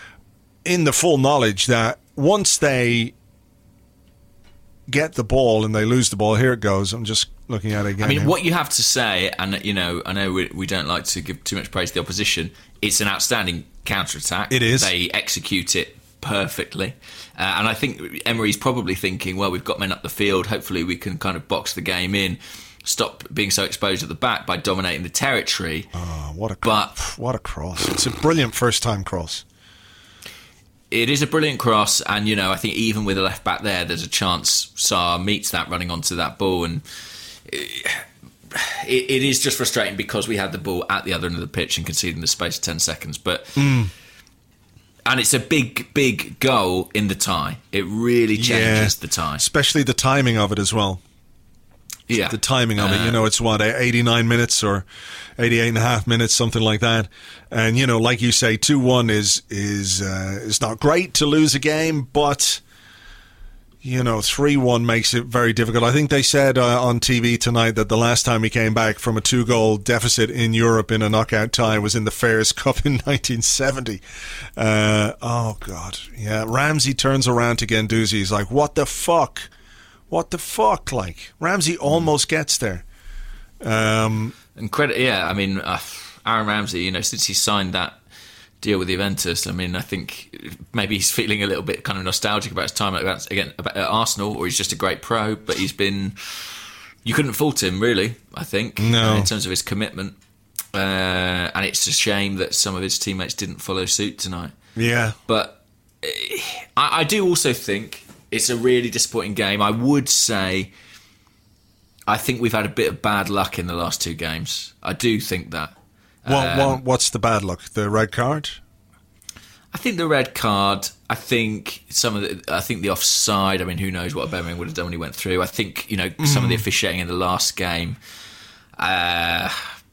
S2: in the full knowledge that once they get the ball and they lose the ball, here it goes. I'm just looking at it again.
S3: I mean,
S2: here.
S3: what you have to say, and you know, I know we, we don't like to give too much praise to the opposition, it's an outstanding counter-attack.
S2: It is.
S3: They execute it perfectly, uh, and I think Emery's probably thinking, well, we've got men up the field, hopefully we can kind of box the game in, stop being so exposed at the back by dominating the territory.
S2: Oh, what a
S3: but
S2: what a cross. It's a brilliant first time cross.
S3: It is a brilliant cross, and you know, I think even with a left back there, there's a chance Sarr meets that running onto that ball, and it, it is just frustrating because we had the ball at the other end of the pitch and conceded in the space of ten seconds, but
S2: mm.
S3: and it's a big, big goal in the tie. It really changes yeah, the tie.
S2: Especially the timing of it as well.
S3: Yeah.
S2: The timing of
S3: uh,
S2: it. You know, it's what, eighty-nine minutes or eighty-eight and a half minutes, something like that. And, you know, like you say, two one is, is, uh, is not great to lose a game, but, you know, three one makes it very difficult. I think they said uh, on T V tonight that the last time he came back from a two-goal deficit in Europe in a knockout tie was in the Fairs Cup in nineteen seventy. Uh, oh, God. Yeah, Ramsey turns around to Guendouzi. He's like, what the fuck? What the fuck? Like, Ramsey almost gets there. Um,
S3: and credit, yeah, I mean, uh, Aaron Ramsey, you know, since he signed that deal with Juventus, I mean, I think maybe he's feeling a little bit kind of nostalgic about his time at, again, at Arsenal, or he's just a great pro, but he's been, you couldn't fault him, really, I think,
S2: no.
S3: uh, in terms of his commitment. Uh, and it's a shame that some of his teammates didn't follow suit tonight.
S2: Yeah.
S3: But uh, I, I do also think it's a really disappointing game. I would say I think we've had a bit of bad luck in the last two games. I do think that.
S2: What,
S3: um,
S2: what, what's the bad luck? The red card?
S3: I think the red card. I think some of the. I think the offside. I mean, who knows what Aubameyang would have done when he went through. I think you know mm. some of the officiating in the last game. Uh,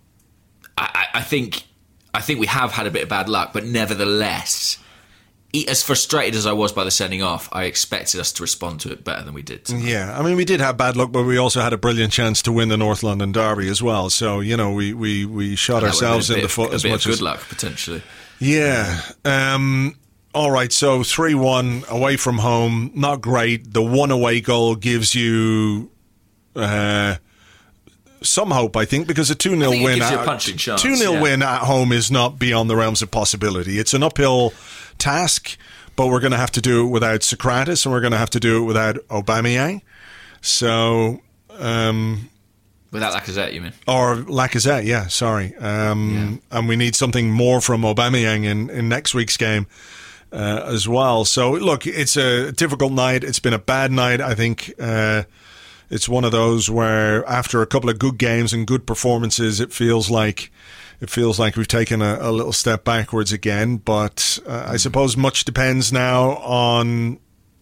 S3: I, I think. I think we have had a bit of bad luck, but nevertheless, as frustrated as I was by the sending off, I expected us to respond to it better than we did tonight.
S2: Yeah, I mean, we did have bad luck, but we also had a brilliant chance to win the North London Derby as well. So, you know, we, we, we shot ourselves in the foot as much as...
S3: A bit of good luck, potentially.
S2: Yeah. Um, all right, so three one away from home, not great. The one away goal gives you... Uh, some hope, I think, because a two nil win at, two nil
S3: yeah.
S2: win at home is not beyond the realms of possibility. It's an uphill task, but we're going to have to do it without Socrates, and we're going to have to do it without Aubameyang. So, um,
S3: without Lacazette, you mean?
S2: Or Lacazette, yeah, sorry. Um, yeah. And we need something more from Aubameyang in, in next week's game uh, as well. So, look, it's a difficult night. It's been a bad night, I think. Uh, It's one of those where after a couple of good games and good performances, it feels like it feels like we've taken a, a little step backwards again. But uh, I suppose much depends now on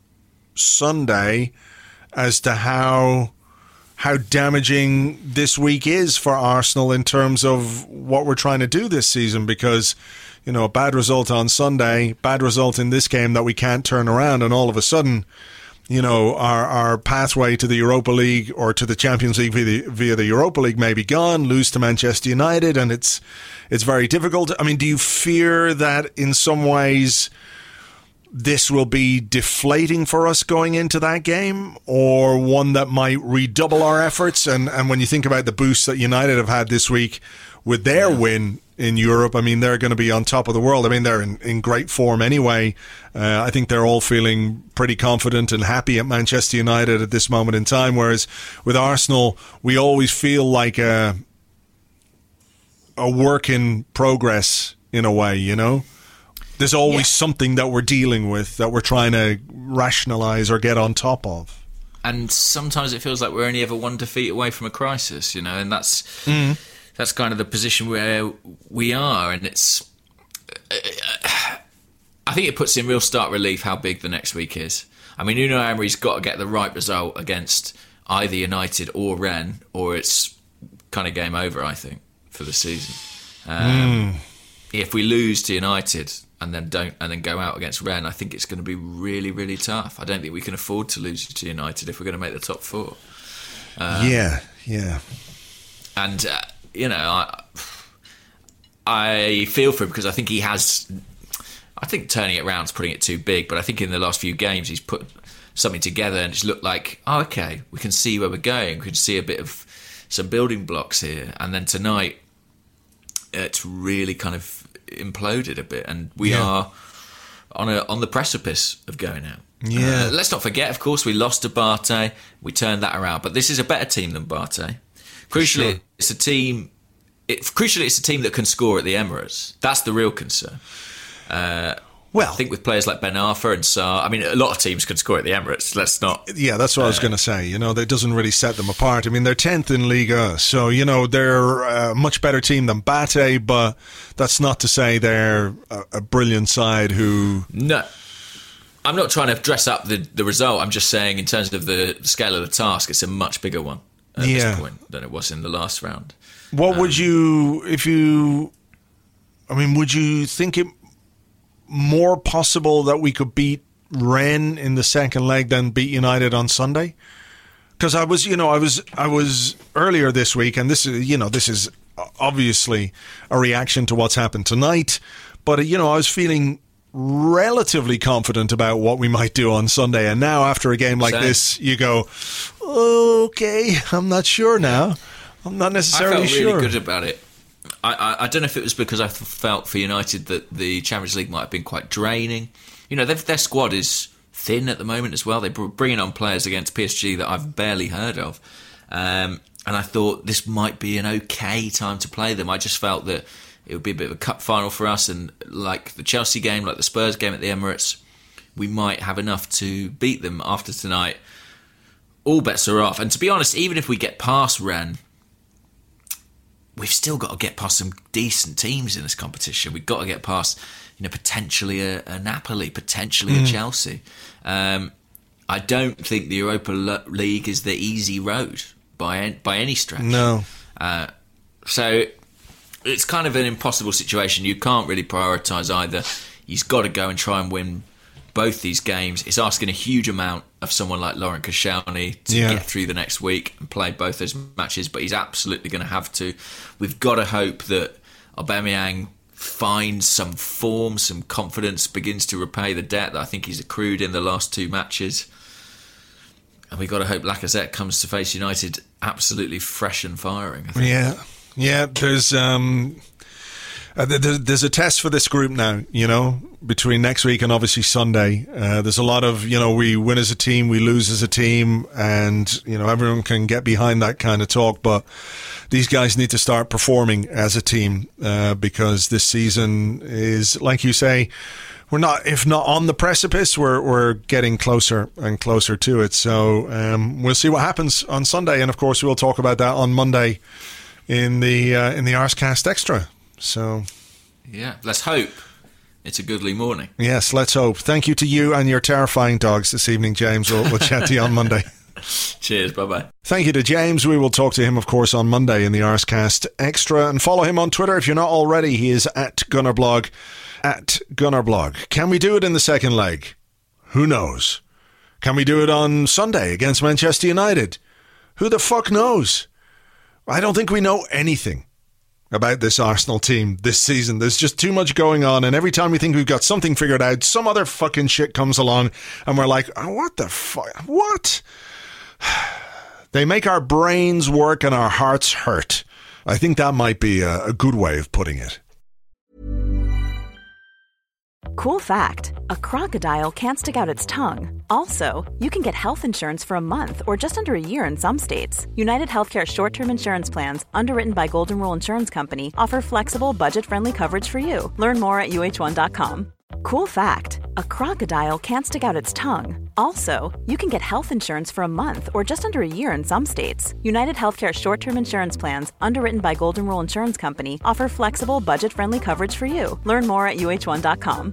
S2: Sunday as to how how damaging this week is for Arsenal in terms of what we're trying to do this season. Because, you know, a bad result on Sunday, bad result in this game that we can't turn around, and all of a sudden, you know, our, our pathway to the Europa League or to the Champions League via the, via the Europa League may be gone, lose to Manchester United, and it's it's very difficult. I mean, do you fear that in some ways this will be deflating for us going into that game, or one that might redouble our efforts? And, and when you think about the boost that United have had this week with their yeah. win in Europe, I mean, they're going to be on top of the world. I mean, they're in, in great form anyway. Uh, I think they're all feeling pretty confident and happy at Manchester United at this moment in time, whereas with Arsenal, we always feel like a, a work in progress in a way, you know? There's always yeah. something that we're dealing with, that we're trying to rationalise or get on top of.
S3: And sometimes it feels like we're only ever one defeat away from a crisis, you know, and that's...
S2: Mm.
S3: That's kind of the position where we are, and it's. I think it puts in real stark relief how big the next week is. I mean, Unai Emery's got to get the right result against either United or Rennes, or it's kind of game over, I think, for the season. Um, mm. If we lose to United and then don't, and then go out against Rennes, I think it's going to be really, really tough. I don't think we can afford to lose to United if we're going to make the top four.
S2: Um, yeah, yeah,
S3: and. Uh, You know, I, I feel for him because I think he has. I think turning it around is putting it too big, but I think in the last few games he's put something together and it's looked like, oh, okay, we can see where we're going. We can see a bit of some building blocks here. And then tonight, it's really kind of imploded a bit, and we yeah. are on a on the precipice of going out.
S2: Yeah.
S3: Uh, let's not forget, of course, we lost to Barté. We turned that around, but this is a better team than Barté. Crucially, sure. it's a team. It, crucially, it's a team that can score at the Emirates. That's the real concern. Uh, well, I think with players like Ben Arfa and Sarr, I mean, a lot of teams can score at the Emirates. Let's not.
S2: Yeah, that's what uh, I was going to say. You know, that doesn't really set them apart. I mean, they're tenth in Liga, so you know they're a much better team than Bate, but that's not to say they're a, a brilliant side who.
S3: No. I'm not trying to dress up the, the result. I'm just saying, in terms of the scale of the task, it's a much bigger one at yeah. this point than it was in the last round.
S2: What
S3: um,
S2: would you, if you, I mean, would you think it more possible that we could beat Rennes in the second leg than beat United on Sunday? Because I was, you know, I was, I was earlier this week, and this is, you know, this is obviously a reaction to what's happened tonight, but you know, I was feeling relatively confident about what we might do on Sunday, and now after a game like Same. this, you go, okay, I'm not sure now. I'm not necessarily
S3: I felt
S2: sure.
S3: really good about it. I, I, I don't know if it was because I felt for United that the Champions League might have been quite draining. You know, their squad is thin at the moment as well. They're bringing on players against P S G that I've barely heard of. Um, and I thought this might be an okay time to play them. I just felt that it would be a bit of a cup final for us, and like the Chelsea game, like the Spurs game at the Emirates, we might have enough to beat them after tonight. all bets are off. And to be honest, even if we get past Rennes, we've still got to get past some decent teams in this competition. We've got to get past, you know, potentially a, a Napoli, potentially mm. a Chelsea. Um, I don't think the Europa League is the easy road by by any stretch.
S2: No.
S3: Uh, so it's kind of an impossible situation. You can't really prioritise either. He's got to go and try and win both these games. It's asking a huge amount of someone like Laurent Koscielny to yeah. get through the next week and play both those matches, but he's absolutely going to have to. We've got to hope that Aubameyang finds some form, some confidence, begins to repay the debt that I think he's accrued in the last two matches. And we've got to hope Lacazette comes to face United absolutely fresh and firing, I think.
S2: Yeah, yeah, there's... Um Uh, there's a test for this group now, you know, between next week and obviously Sunday. Uh, there's a lot of, you know, we win as a team, we lose as a team, and, you know, everyone can get behind that kind of talk. But these guys need to start performing as a team uh, because this season is, like you say, we're not, if not on the precipice, we're we're getting closer and closer to it. So um, we'll see what happens on Sunday. And, of course, we'll talk about that on Monday in the uh, in the Arscast Extra. So,
S3: yeah, let's hope it's a goodly morning.
S2: Yes, let's hope. Thank you to you and your terrifying dogs this evening, James. We'll, we'll chat to you on Monday.
S3: Cheers, bye-bye.
S2: Thank you to James. We will talk to him, of course, on Monday in the Arscast Extra. And follow him on Twitter if you're not already. He is at Gunnerblog, at Gunnerblog. Can we do it in the second leg? Who knows? Can we do it on Sunday against Manchester United? Who the fuck knows? I don't think we know anything about this Arsenal team this season. There's just too much going on, and every time we think we've got something figured out, some other fucking shit comes along, and we're like, oh, what the fuck? What? They make our brains work and our hearts hurt. I think that might be a, a good way of putting it.
S1: Cool fact, a crocodile can't stick out its tongue. Also, you can get health insurance for a month or just under a year in some states. United Healthcare short-term insurance plans, underwritten by Golden Rule Insurance Company, offer flexible, budget-friendly coverage for you. Learn more at U H one dot com. Cool fact, a crocodile can't stick out its tongue. Also, you can get health insurance for a month or just under a year in some states. United Healthcare short-term insurance plans, underwritten by Golden Rule Insurance Company, offer flexible, budget-friendly coverage for you. Learn more at U H one dot com.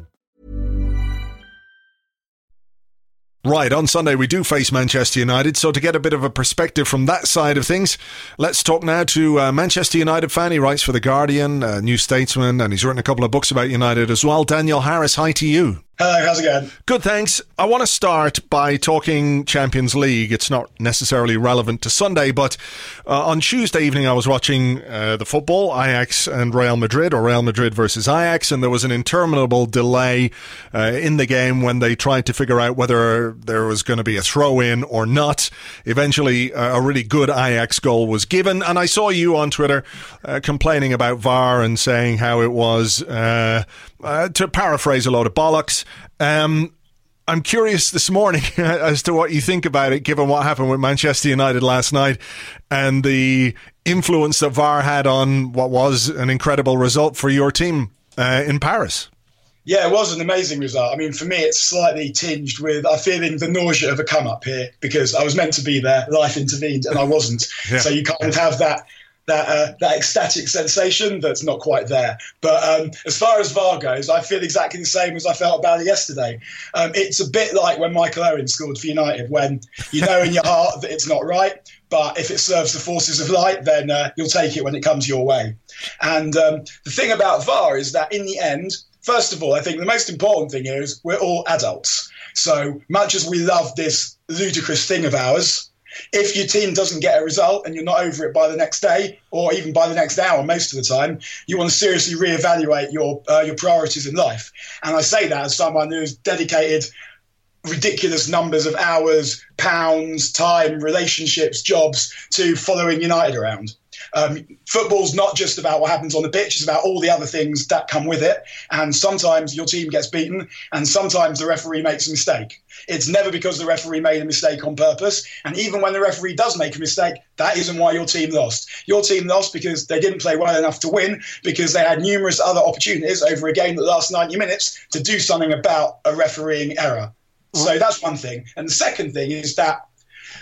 S2: Right, on Sunday we do face Manchester United, so to get a bit of a perspective from that side of things, let's talk now to a Manchester United fan. He writes for The Guardian, a New Statesman, and he's written a couple of books about United as well. Daniel Harris, hi to you.
S4: Hello, how's it going?
S2: Good, thanks. I want to start by talking Champions League. It's not necessarily relevant to Sunday, but uh, on Tuesday evening I was watching uh, the football, Ajax and Real Madrid, or Real Madrid versus Ajax, and there was an interminable delay uh, in the game when they tried to figure out whether there was going to be a throw-in or not. Eventually, uh, a really good Ajax goal was given, and I saw you on Twitter uh, complaining about V A R and saying how it was, uh, uh, to paraphrase, a load of bollocks. Um, I'm curious this morning as to what you think about it, given what happened with Manchester United last night and the influence that V A R had on what was an incredible result for your team uh, in Paris.
S4: Yeah, it was an amazing result. I mean, for me, it's slightly tinged with, I'm feeling the nausea of a come-up here because I was meant to be there, life intervened, and I wasn't. Yeah. So you kind of have that that uh, that ecstatic sensation that's not quite there. But um, as far as V A R goes, I feel exactly the same as I felt about it yesterday. Um, it's a bit like when Michael Owen scored for United, when you know in your heart that it's not right, but if it serves the forces of light, then uh, you'll take it when it comes your way. And um, the thing about V A R is that in the end, first of all, I think the most important thing here is we're all adults. So much as we love this ludicrous thing of ours, if your team doesn't get a result and you're not over it by the next day or even by the next hour most of the time, you want to seriously reevaluate your uh, your priorities in life. And I say that as someone who's dedicated ridiculous numbers of hours, pounds, time, relationships, jobs to following United around. Um, football's not just about what happens on the pitch, it's about all the other things that come with it. And sometimes your team gets beaten and sometimes the referee makes a mistake. It's never because the referee made a mistake on purpose. And even when the referee does make a mistake, that isn't why your team lost. Your team lost because they didn't play well enough to win, because they had numerous other opportunities over a game that lasts ninety minutes to do something about a refereeing error. So that's one thing. And the second thing is that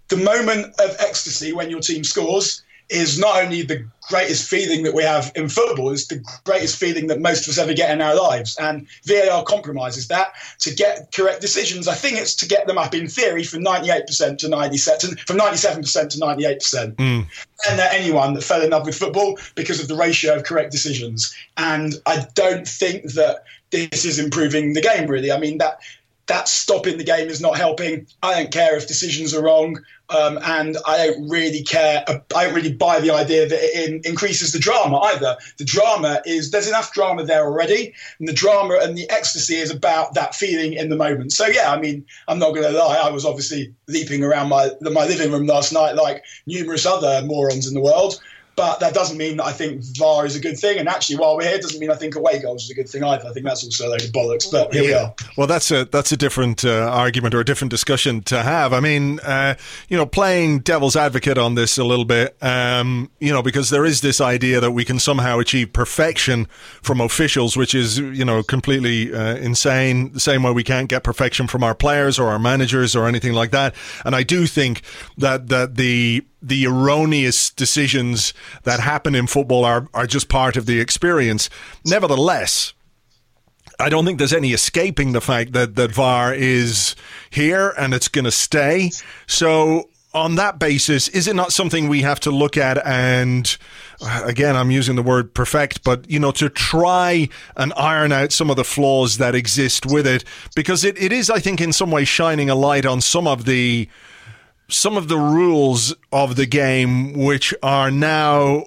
S4: the moment of ecstasy when your team scores is not only the greatest feeling that we have in football, it's the greatest feeling that most of us ever get in our lives. And V A R compromises that to get correct decisions. I think it's to get them up in theory from ninety-eight percent to ninety-seven, from ninety-seven percent to ninety-eight percent. Mm. And that anyone that fell in love with football because of the ratio of correct decisions. And I don't think that this is improving the game, really. I mean, that that stopping the game is not helping. I don't care if decisions are wrong. Um, and I don't really care. I don't really buy the idea that it in, increases the drama either. The drama is, there's enough drama there already. And the drama and the ecstasy is about that feeling in the moment. So, yeah, I mean, I'm not going to lie. I was obviously leaping around my, my living room last night like numerous other morons in the world. But that doesn't mean that I think V A R is a good thing. And actually, while we're here, it doesn't mean I think away goals is a good thing either. I think that's also a load of bollocks. But here yeah. we are.
S2: Well, that's a that's a different uh, argument or a different discussion to have. I mean, uh, you know, playing devil's advocate on this a little bit, um, you know, because there is this idea that we can somehow achieve perfection from officials, which is, you know, completely uh, insane. The same way we can't get perfection from our players or our managers or anything like that. And I do think that that the the erroneous decisions that happen in football are, are just part of the experience. Nevertheless, I don't think there's any escaping the fact that, that V A R is here and it's going to stay. So on that basis, is it not something we have to look at and, again, I'm using the word perfect, but, you know, to try and iron out some of the flaws that exist with it? Because it, it is, I think, in some way shining a light on some of the some of the rules of the game, which are now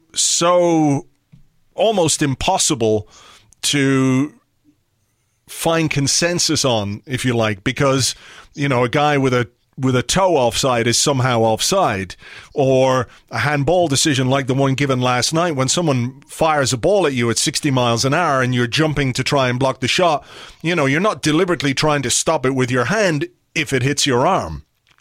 S2: so almost impossible to find consensus on, if you like, because, you know, a guy with a with a toe offside is somehow offside, or a handball decision like the one given last night when someone fires a ball at you at sixty miles an hour and you're jumping to try and block the shot. You know, you're not deliberately trying to stop it with your hand if it hits your arm.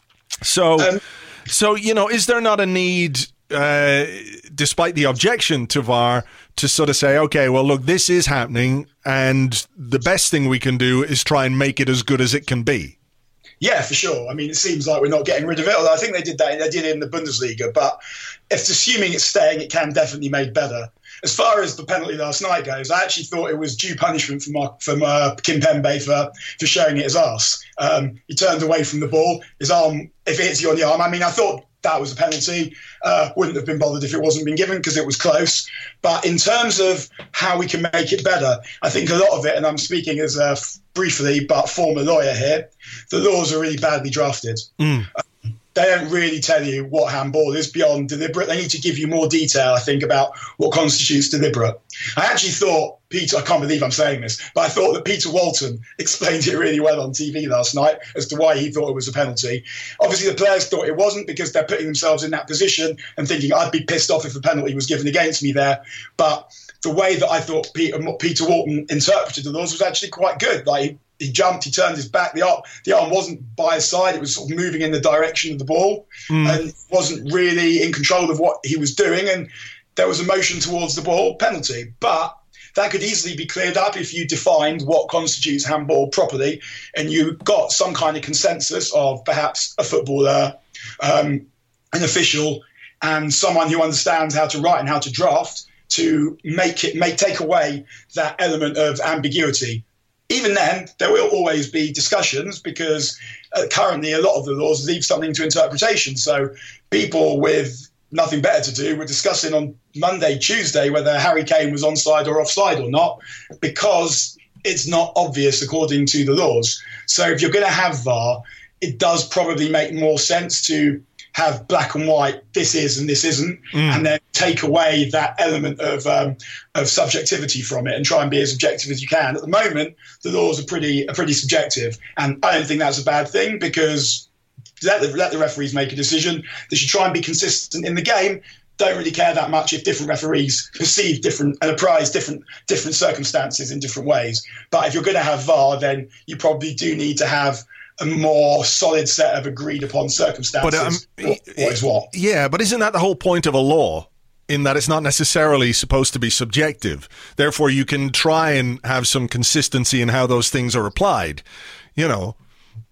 S2: So, um, so you know, is there not a need, uh, despite the objection to V A R, to sort of say, okay, well, look, this is happening, and the best thing we can do is try and make it as good as it can be?
S4: Yeah, for sure. I mean, it seems like we're not getting rid of it. Although I think they did that. They did it in the Bundesliga, but if assuming it's staying, it can definitely be made better. As far as the penalty last night goes, I actually thought it was due punishment from uh, from uh, Kimpembe for for showing it his arse. Um, he turned away from the ball. His arm, if it hits you on the arm, I mean, I thought that was a penalty. Uh, wouldn't have been bothered if it wasn't been given because it was close. But in terms of how we can make it better, I think a lot of it, and I'm speaking as a briefly but former lawyer here, the laws are really badly drafted. Mm. Uh, They don't really tell you what handball is beyond deliberate. They need to give you more detail, I think, about what constitutes deliberate. I actually thought, Peter, I can't believe I'm saying this, but I thought that Peter Walton explained it really well on T V last night as to why he thought it was a penalty. Obviously, the players thought it wasn't because they're putting themselves in that position and thinking, I'd be pissed off if a penalty was given against me there. But the way that I thought Peter, Peter Walton interpreted the laws was actually quite good. Like, he, He jumped, he turned his back, the arm, the arm wasn't by his side, it was sort of moving in the direction of the ball mm. and wasn't really in control of what he was doing, and there was a motion towards the ball, penalty. But that could easily be cleared up if you defined what constitutes handball properly and you got some kind of consensus of perhaps a footballer, um, an official, and someone who understands how to write and how to draft to make it, make take away that element of ambiguity. Even then, there will always be discussions because uh, currently a lot of the laws leave something to interpretation. So people with nothing better to do were discussing on Monday, Tuesday, whether Harry Kane was onside or offside or not, because it's not obvious according to the laws. So if you're going to have V A R, it does probably make more sense to have black and white, this is and this isn't, mm. and then take away that element of um, of subjectivity from it and try and be as objective as you can. At the moment, the laws are pretty are pretty subjective, and I don't think that's a bad thing because let the, let the referees make a decision. They should try and be consistent in the game. Don't really care that much if different referees perceive different and apprise different different circumstances in different ways. But if you're going to have V A R, then you probably do need to have a more solid set of agreed upon circumstances. But, um, what, what is what?
S2: Yeah, but isn't that the whole point of a law? In that it's not necessarily supposed to be subjective. Therefore, you can try and have some consistency in how those things are applied. You know.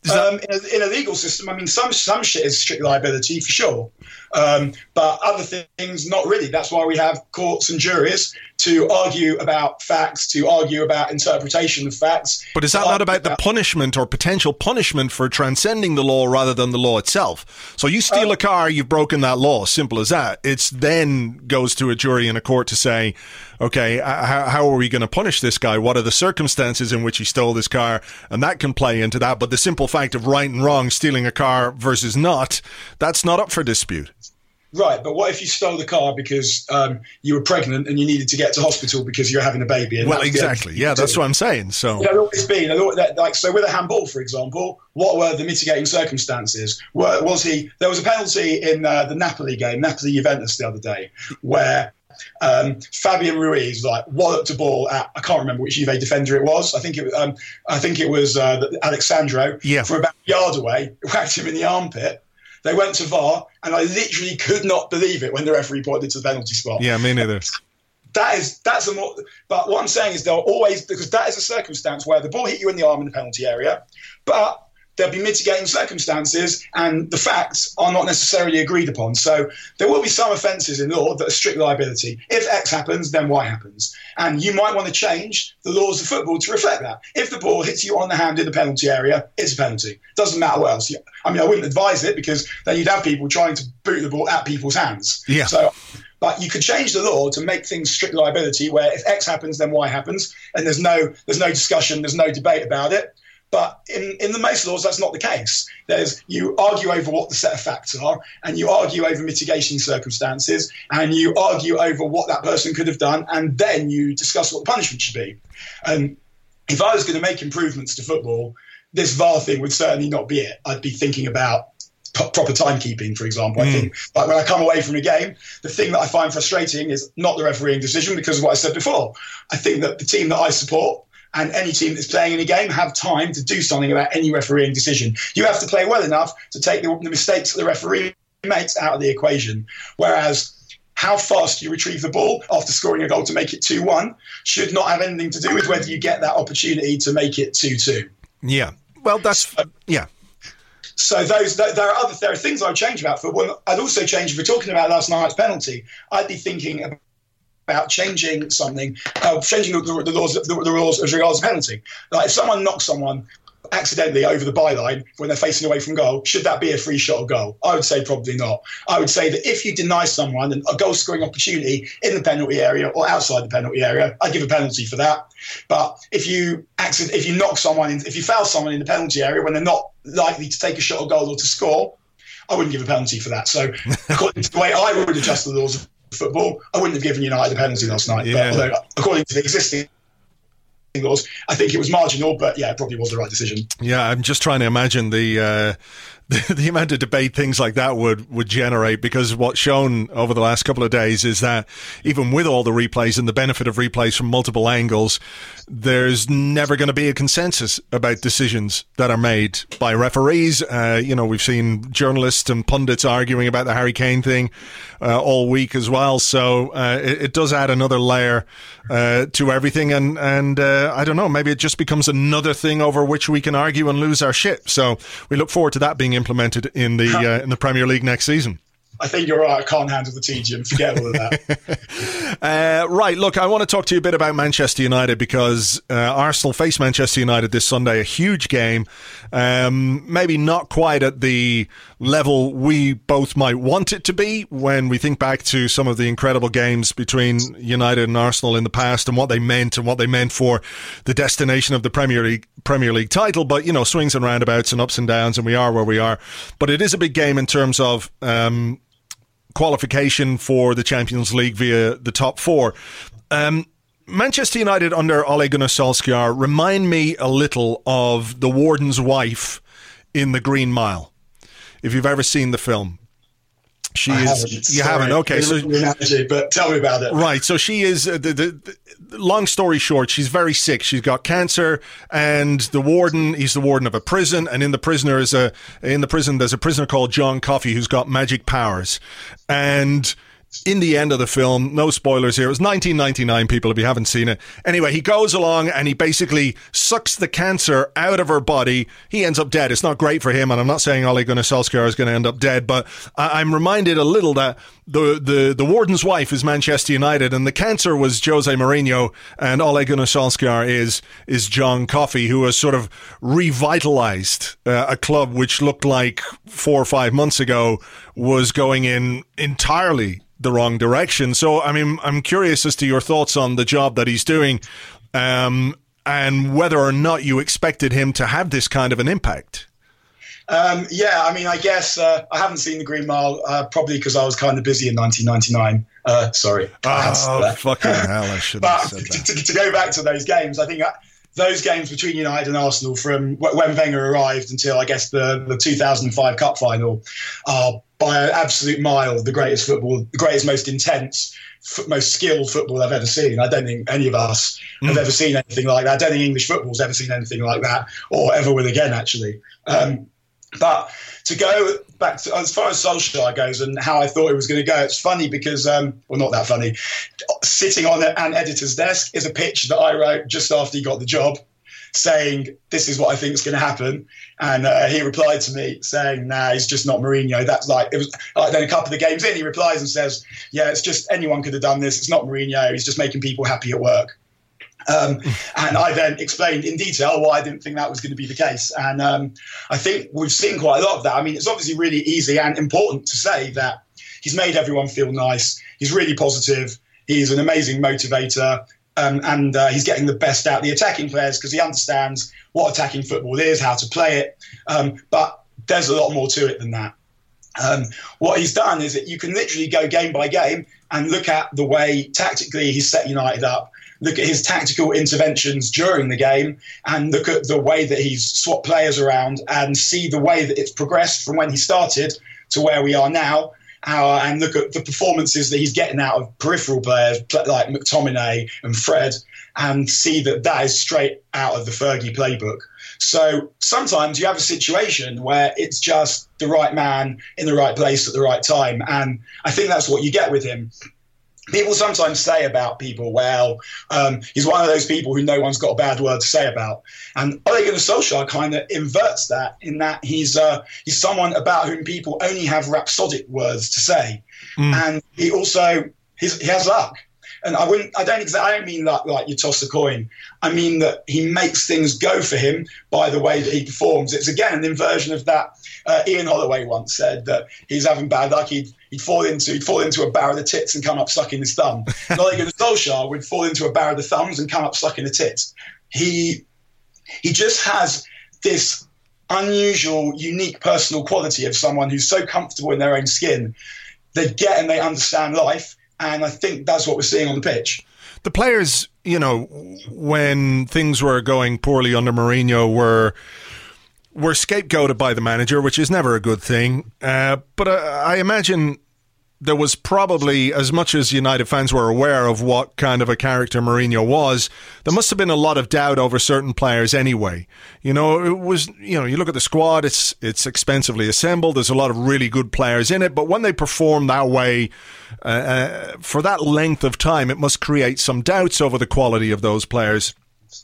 S4: Um, in, a, in a legal system, I mean, some some shit is strict liability for sure, um, but other things not really. That's why we have courts and juries to argue about facts, to argue about interpretation of facts.
S2: But is that not about the punishment or potential punishment for transcending the law rather than the law itself? So you steal um, a car, you've broken that law, simple as that. It's then goes to a jury and a court to say, okay, how, how are we going to punish this guy? What are the circumstances in which he stole this car? And that can play into that. But the simple fact of right and wrong, stealing a car versus not, that's not up for dispute.
S4: Right, but what if you stole the car because um, you were pregnant and you needed to get to hospital because you were having a baby? And
S2: well, exactly. Yeah, that's what I'm saying. So,
S4: there's always been like so with a handball, for example. What were the mitigating circumstances? Was he? There was a penalty in uh, the Napoli game, Napoli Juventus, the other day, where um, Fabian Ruiz like walloped a ball at I can't remember which Juve defender it was. I think it um, I think it was uh, Alexandro.
S2: Yeah.
S4: From about a yard away, whacked him in the armpit. They went to V A R, and I literally could not believe it when the referee pointed to the penalty spot.
S2: Yeah, me neither.
S4: That is, that's a more, but what I'm saying is there'll always, because that is a circumstance where the ball hit you in the arm in the penalty area, but there'll be mitigating circumstances and the facts are not necessarily agreed upon. So there will be some offences in law that are strict liability. If X happens, then Y happens. And you might want to change the laws of football to reflect that. If the ball hits you on the hand in the penalty area, it's a penalty. Doesn't matter what else. I mean, I wouldn't advise it because then you'd have people trying to boot the ball at people's hands.
S2: Yeah.
S4: So, but you could change the law to make things strict liability where if X happens, then Y happens. And there's no, there's no discussion, there's no debate about it. But in, in the most laws, that's not the case. There's you argue over what the set of facts are, and you argue over mitigation circumstances, and you argue over what that person could have done, and then you discuss what the punishment should be. And if I was going to make improvements to football, this V A R thing would certainly not be it. I'd be thinking about p- proper timekeeping, for example. Mm. I think like when I come away from a game, the thing that I find frustrating is not the refereeing decision because of what I said before. I think that the team that I support and any team that's playing in a game have time to do something about any refereeing decision. You have to play well enough to take the, the mistakes that the referee makes out of the equation. Whereas how fast you retrieve the ball after scoring a goal to make it two one should not have anything to do with whether you get that opportunity to make it two two.
S2: Yeah. Well, that's,
S4: so,
S2: yeah.
S4: So those there are other there are things I would change about football. I'd also change, if we're talking about last night's penalty, I'd be thinking about about changing something, uh, changing the, the laws, the, the rules as regards to penalty. Like if someone knocks someone accidentally over the byline when they're facing away from goal, should that be a free shot or goal? I would say probably not. I would say that if you deny someone a goal scoring opportunity in the penalty area or outside the penalty area, I'd give a penalty for that. But if you accident, if you knock someone, in, if you foul someone in the penalty area when they're not likely to take a shot or goal or to score, I wouldn't give a penalty for that. So according to the way I would adjust the laws of football, I wouldn't have given United a penalty last night.
S2: Yeah.
S4: But although, according to the existing laws, I think it was marginal, but yeah, it probably was the right decision.
S2: Yeah, I'm just trying to imagine the uh, the, the amount of debate things like that would, would generate, because what's shown over the last couple of days is that even with all the replays and the benefit of replays from multiple angles, there's never going to be a consensus about decisions that are made by referees. Uh, you know, we've seen journalists and pundits arguing about the Harry Kane thing uh, all week as well. So uh, it, it does add another layer uh, to everything. And, and uh, I don't know, maybe it just becomes another thing over which we can argue and lose our shit. So we look forward to that being implemented in the uh, in the Premier League next season.
S4: I think you're right. I can't handle the T G M. Forget all of
S2: that. uh, right. Look, I want to talk to you a bit about Manchester United because uh, Arsenal face Manchester United this Sunday. A huge game. Um, maybe not quite at the level we both might want it to be when we think back to some of the incredible games between United and Arsenal in the past and what they meant and what they meant for the destination of the Premier League Premier League title. But, you know, swings and roundabouts and ups and downs, and we are where we are. But it is a big game in terms of Um, qualification for the Champions League via the top four. Um, Manchester United under Ole Gunnar Solskjaer remind me a little of the Warden's wife in The Green Mile. If you've ever seen the film. She
S4: I
S2: is.
S4: Haven't.
S2: You
S4: Sorry.
S2: haven't. Okay, so
S4: analogy, but tell me about it.
S2: Right. So she is. Uh, the, the, the long story short, she's very sick. She's got cancer, and the warden. He's the warden of a prison, and in the prisoner is a in the prison. There's a prisoner called John Coffey who's got magic powers, and in the end of the film, no spoilers here, it was nineteen ninety-nine, people, if you haven't seen it. Anyway, he goes along and he basically sucks the cancer out of her body. He ends up dead. It's not great for him, and I'm not saying Ole Gunnar Solskjaer is going to end up dead, but I'm reminded a little that the, the, the warden's wife is Manchester United, and the cancer was Jose Mourinho, and Ole Gunnar Solskjaer is, is John Coffey, who has sort of revitalized uh, a club which looked like four or five months ago was going in entirely the wrong direction. So, I mean, I'm curious as to your thoughts on the job that he's doing, um, and whether or not you expected him to have this kind of an impact.
S4: Um, yeah, I mean, I guess uh, I haven't seen the Green Mile, uh, probably because I was kind of busy in nineteen ninety-nine. Uh, sorry.
S2: Oh, fucking hell, I should have said that.
S4: To, to go back to those games, I think that those games between United and Arsenal from when Wenger arrived until, I guess, the, the two thousand five Cup final are by an absolute mile the greatest football, the greatest, most intense, f- most skilled football I've ever seen. I don't think any of us mm. have ever seen anything like that. I don't think English football's ever seen anything like that, or ever will again, actually. Um, but to go back to, as far as Solskjaer goes and how I thought it was going to go, it's funny because, um, well, not that funny. Sitting on an editor's desk is a pitch that I wrote just after he got the job, saying, this is what I think is going to happen. And uh, he replied to me saying, nah, he's just not Mourinho. That's like, it was like, then a couple of the games in, he replies and says, yeah, it's just anyone could have done this. It's not Mourinho. He's just making people happy at work. Um, and I then explained in detail why I didn't think that was going to be the case. And um, I think we've seen quite a lot of that. I mean, it's obviously really easy and important to say that he's made everyone feel nice. He's really positive. He's an amazing motivator. Um, and uh, he's getting the best out of the attacking players because he understands what attacking football is, how to play it. Um, but there's a lot more to it than that. Um, what he's done is that you can literally go game by game and look at the way tactically he's set United up, look at his tactical interventions during the game, and look at the way that he's swapped players around and see the way that it's progressed from when he started to where we are now. Uh, and look at the performances that he's getting out of peripheral players like McTominay and Fred, and see that that is straight out of the Fergie playbook. So sometimes you have a situation where it's just the right man in the right place at the right time. And I think that's what you get with him. People sometimes say about people, well, um, he's one of those people who no one's got a bad word to say about. And Ole Gunnar Solskjaer kind of inverts that in that he's uh, he's someone about whom people only have rhapsodic words to say. Mm. And he also, he's, he has luck. And I wouldn't, I don't exactly, I don't mean like, like you toss a coin. I mean that he makes things go for him by the way that he performs. It's again an inversion of that. Uh, Ian Holloway once said that he's having bad luck. He'd, he'd fall into he'd fall into a barrel of the tits and come up sucking his thumb. And Ole Gunnar Solskjaer would fall into a barrel of the thumbs and come up sucking the tits. He he just has this unusual, unique personal quality of someone who's so comfortable in their own skin. They get and they understand life. And I think that's what we're seeing on the pitch.
S2: The players, you know, when things were going poorly under Mourinho, were were scapegoated by the manager, which is never a good thing. Uh, but uh, I imagine there was probably, as much as United fans were aware of what kind of a character Mourinho was, there must have been a lot of doubt over certain players anyway. You know, it was, you know, you look at the squad, it's it's expensively assembled. There's a lot of really good players in it. But when they perform that way, uh, uh, for that length of time, it must create some doubts over the quality of those players.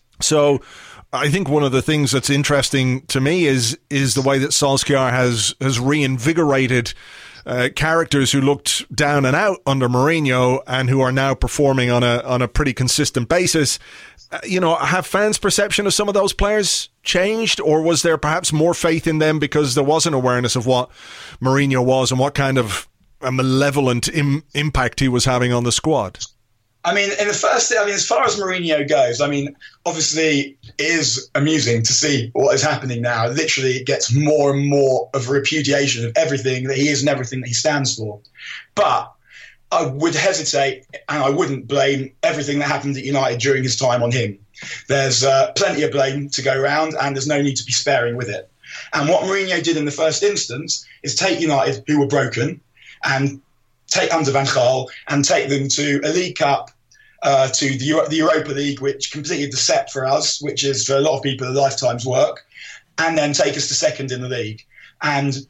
S2: So I think one of the things that's interesting to me is is the way that Solskjaer has, has reinvigorated Uh, characters who looked down and out under Mourinho and who are now performing on a on a pretty consistent basis. Uh, you know, have fans' perception of some of those players changed, or was there perhaps more faith in them because there was an awareness of what Mourinho was and what kind of a malevolent im- impact he was having on the squad?
S4: I mean, in the first, I mean, as far as Mourinho goes, I mean, obviously it is amusing to see what is happening now. Literally, it gets more and more of a repudiation of everything that he is and everything that he stands for. But I would hesitate and I wouldn't blame everything that happened at United during his time on him. There's uh, plenty of blame to go around and there's no need to be sparing with it. And what Mourinho did in the first instance is take United, who were broken, and take under Van Gaal and take them to a League Cup, Uh, to the, Euro- the Europa League, which completed the set for us, which is for a lot of people a lifetime's work, and then take us to second in the league. And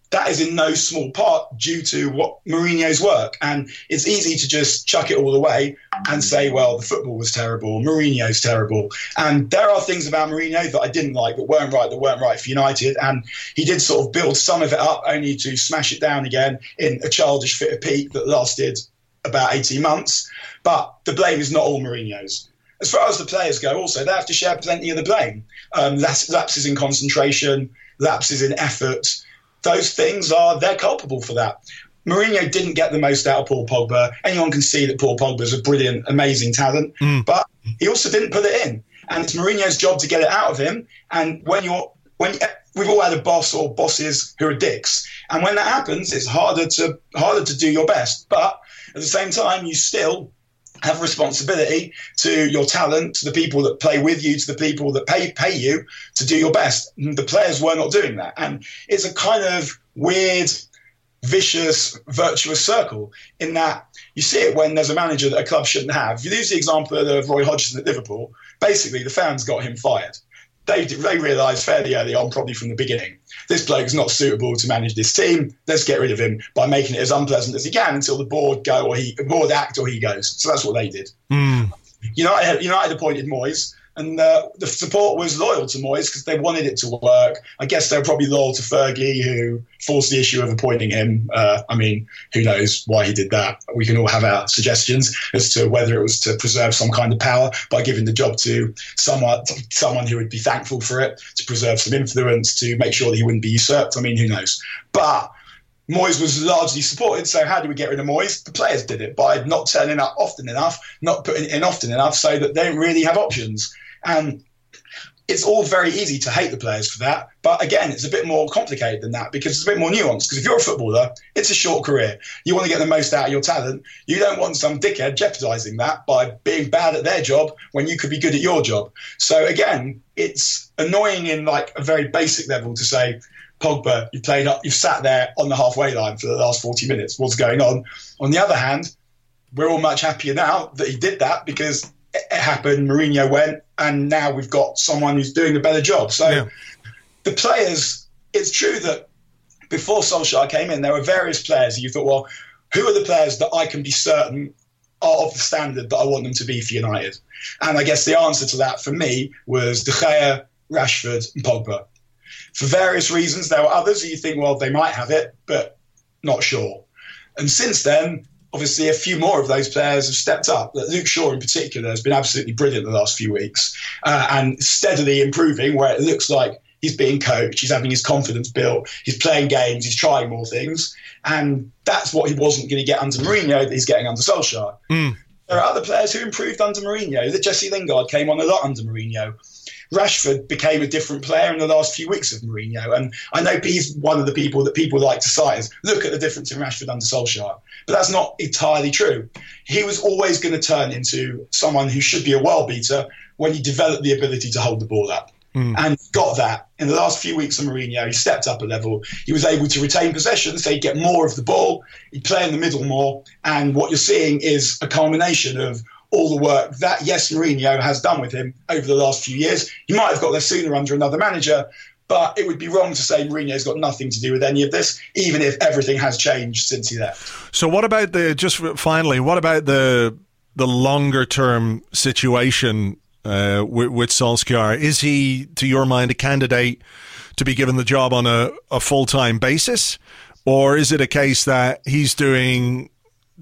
S4: that is in no small part due to what Mourinho's work. And it's easy to just chuck it all away and say, well, the football was terrible, Mourinho's terrible. And there are things about Mourinho that I didn't like, that weren't right, that weren't right for United. And he did sort of build some of it up only to smash it down again in a childish fit of pique that lasted about eighteen months. But the blame is not all Mourinho's. As far as the players go, also, they have to share plenty of the blame. Um, lapses in concentration, lapses in effort. Those things are, they're culpable for that. Mourinho didn't get the most out of Paul Pogba. Anyone can see that Paul Pogba is a brilliant, amazing talent, mm. but he also didn't put it in. And it's Mourinho's job to get it out of him. And when you're, when we've all had a boss or bosses who are dicks, and when that happens, it's harder to harder to do your best. But at the same time, you still have a responsibility to your talent, to the people that play with you, to the people that pay pay you to do your best. And the players were not doing that. And it's a kind of weird, vicious, virtuous circle in that you see it when there's a manager that a club shouldn't have. If you use the example of Roy Hodgson at Liverpool, basically the fans got him fired. They, they realised fairly early on, probably from the beginning, this bloke's not suitable to manage this team. Let's get rid of him by making it as unpleasant as he can until the board go or he board act or he goes. So that's what they did. Mm. United, United appointed Moyes, and uh, the support was loyal to Moyes because they wanted it to work. I guess they were probably loyal to Fergie, who forced the issue of appointing him. Uh, I mean, who knows why he did that? We can all have our suggestions as to whether it was to preserve some kind of power by giving the job to someone, someone who would be thankful for it, to preserve some influence, to make sure that he wouldn't be usurped. I mean, who knows? But Moyes was largely supported, so how do we get rid of Moyes? The players did it by not turning up often enough, not putting it in often enough, so that they don't really have options. And it's all very easy to hate the players for that. But again, it's a bit more complicated than that because it's a bit more nuanced. Because if you're a footballer, it's a short career. You want to get the most out of your talent. You don't want some dickhead jeopardising that by being bad at their job when you could be good at your job. So again, it's annoying in like a very basic level to say, Pogba, you played up, you've sat there on the halfway line for the last forty minutes. What's going on? On the other hand, we're all much happier now that he did that because it happened, Mourinho went, and now we've got someone who's doing a better job. So yeah. The players, it's true that before Solskjaer came in, there were various players and you thought, well, who are the players that I can be certain are of the standard that I want them to be for United? And I guess the answer to that for me was De Gea, Rashford and Pogba. For various reasons, there were others who you think, well, they might have it, but not sure. And since then, obviously, a few more of those players have stepped up. Luke Shaw, in particular, has been absolutely brilliant the last few weeks uh, and steadily improving where it looks like he's being coached, he's having his confidence built, he's playing games, he's trying more things. And that's what he wasn't going to get under Mourinho that he's getting under Solskjaer. Mm. There are other players who improved under Mourinho. That Jesse Lingard came on a lot under Mourinho. Rashford became a different player in the last few weeks of Mourinho. And I know he's one of the people that people like to cite as, look at the difference in Rashford under Solskjaer. But that's not entirely true. He was always going to turn into someone who should be a world beater when he developed the ability to hold the ball up. Mm. And got that. In the last few weeks of Mourinho, he stepped up a level. He was able to retain possession, so he'd get more of the ball. He'd play in the middle more. And what you're seeing is a culmination of all the work that, yes, Mourinho has done with him over the last few years. He might have got there sooner under another manager, but it would be wrong to say Mourinho's got nothing to do with any of this, even if everything has changed since he left.
S2: So what about the, just finally, what about the the longer term situation uh, with, with Solskjaer? Is he, to your mind, a candidate to be given the job on a, a full-time basis? Or is it a case that he's doing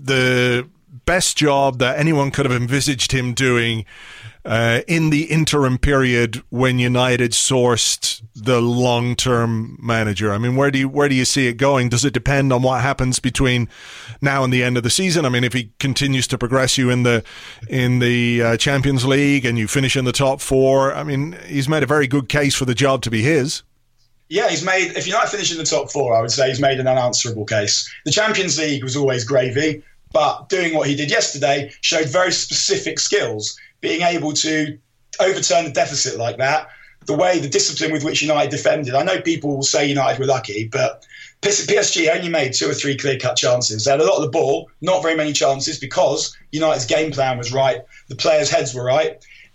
S2: the best job that anyone could have envisaged him doing uh, in the interim period when United sourced the long-term manager? I mean, where do you where do you see it going? Does it depend on what happens between now and the end of the season? I mean, if he continues to progress you in the in the uh, Champions League and you finish in the top four, I mean, he's made a very good case for the job to be his.
S4: Yeah, he's made, if United finish in the top four, I would say he's made an unanswerable case. The Champions League was always gravy. But doing what he did yesterday showed very specific skills, being able to overturn a deficit like that, the way, the discipline with which United defended. I know people will say United were lucky, but P S G only made two or three clear-cut chances. They had a lot of the ball, not very many chances, because United's game plan was right, the players' heads were right,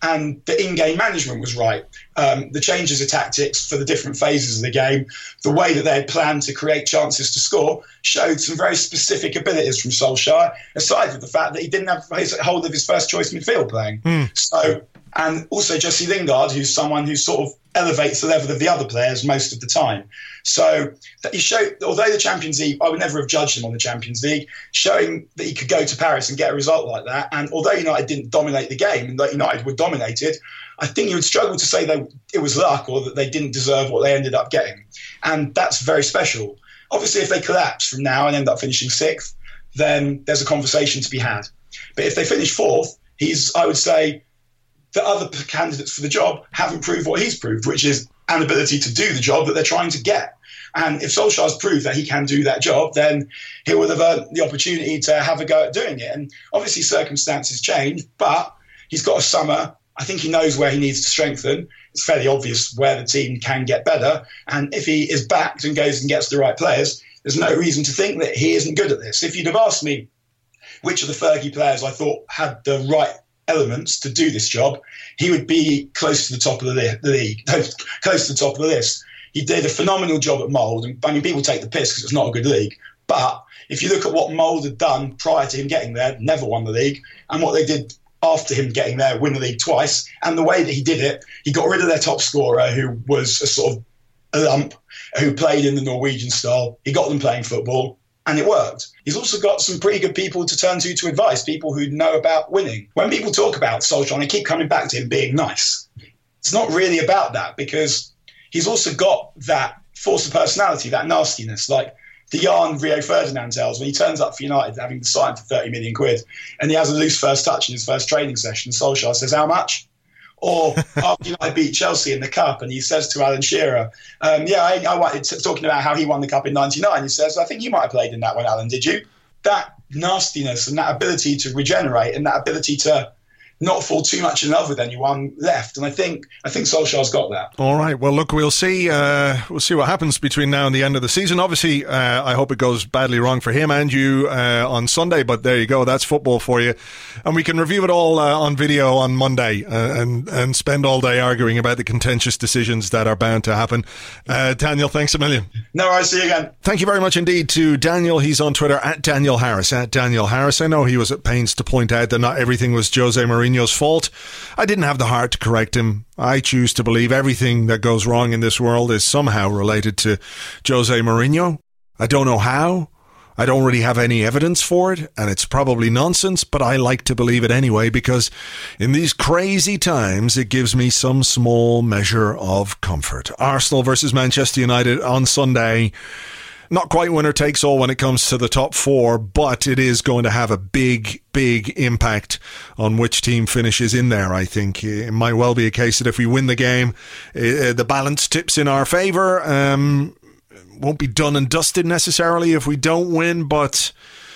S4: and the in-game management was right. Um, the changes of tactics for the different phases of the game, the way that they had planned to create chances to score, showed some very specific abilities from Solskjaer, aside from the fact that he didn't have his hold of his first choice midfield playing. Mm. So, and also Jesse Lingard, who's someone who sort of elevates the level of the other players most of the time. So that he showed, although the Champions League, I would never have judged him on the Champions League, showing that he could go to Paris and get a result like that. And although United didn't dominate the game and that United were dominated, I think you would struggle to say that it was luck or that they didn't deserve what they ended up getting. And that's very special. Obviously, if they collapse from now and end up finishing sixth, then there's a conversation to be had. But if they finish fourth, he's, I would say, the other candidates for the job haven't proved what he's proved, which is an ability to do the job that they're trying to get. And if Solskjaer's proved that he can do that job, then he will have earned the opportunity to have a go at doing it. And obviously circumstances change, but he's got a summer. I think he knows where he needs to strengthen. It's fairly obvious where the team can get better. And if he is backed and goes and gets the right players, there's no reason to think that he isn't good at this. If you'd have asked me which of the Fergie players I thought had the right elements to do this job, he would be close to the top of the, li- the league, close to the top of the list. He did a phenomenal job at Mould, and I mean, people take the piss because it's not a good league. But if you look at what Mould had done prior to him getting there, never won the league, and what they did after him getting there, win the league twice, and the way that he did it, he got rid of their top scorer, who was a sort of a lump, who played in the Norwegian style. He got them playing football, and it worked. He's also got some pretty good people to turn to to advice, people who know about winning. When people talk about Solskjaer, they keep coming back to him being nice. It's not really about that, because he's also got that force of personality, that nastiness, like the yarn Rio Ferdinand tells when he turns up for United having to sign for thirty million quid and he has a loose first touch in his first training session. Solskjaer says, how much? Or after United beat Chelsea in the Cup and he says to Alan Shearer, um, yeah, I, I wanted to, talking about how he won the Cup in ninety-nine, he says, I think you might have played in that one, Alan, did you? That nastiness and that ability to regenerate and that ability to not fall too much in love with anyone left, and I think I think Solskjaer's got that.
S2: All right. Well, look, we'll see. Uh, we'll see what happens between now and the end of the season. Obviously, uh, I hope it goes badly wrong for him and you uh, on Sunday. But there you go. That's football for you, and we can review it all uh, on video on Monday uh, and and spend all day arguing about the contentious decisions that are bound to happen. Uh, Daniel, thanks a million.
S4: No, I'll see you again.
S2: Thank you very much indeed to Daniel. He's on Twitter at Daniel Harris at Daniel Harris. I know he was at pains to point out that not everything was Jose Mourinho's fault. I didn't have the heart to correct him. I choose to believe everything that goes wrong in this world is somehow related to Jose Mourinho. I don't know how. I don't really have any evidence for it, and it's probably nonsense, but I like to believe it anyway, because in these crazy times, it gives me some small measure of comfort. Arsenal versus Manchester United on Sunday. Not quite winner takes all when it comes to the top four, but it is going to have a big, big impact on which team finishes in there, I think. It might well be a case that if we win the game, uh, the balance tips in our favour. Um, won't be done and dusted necessarily if we don't win, but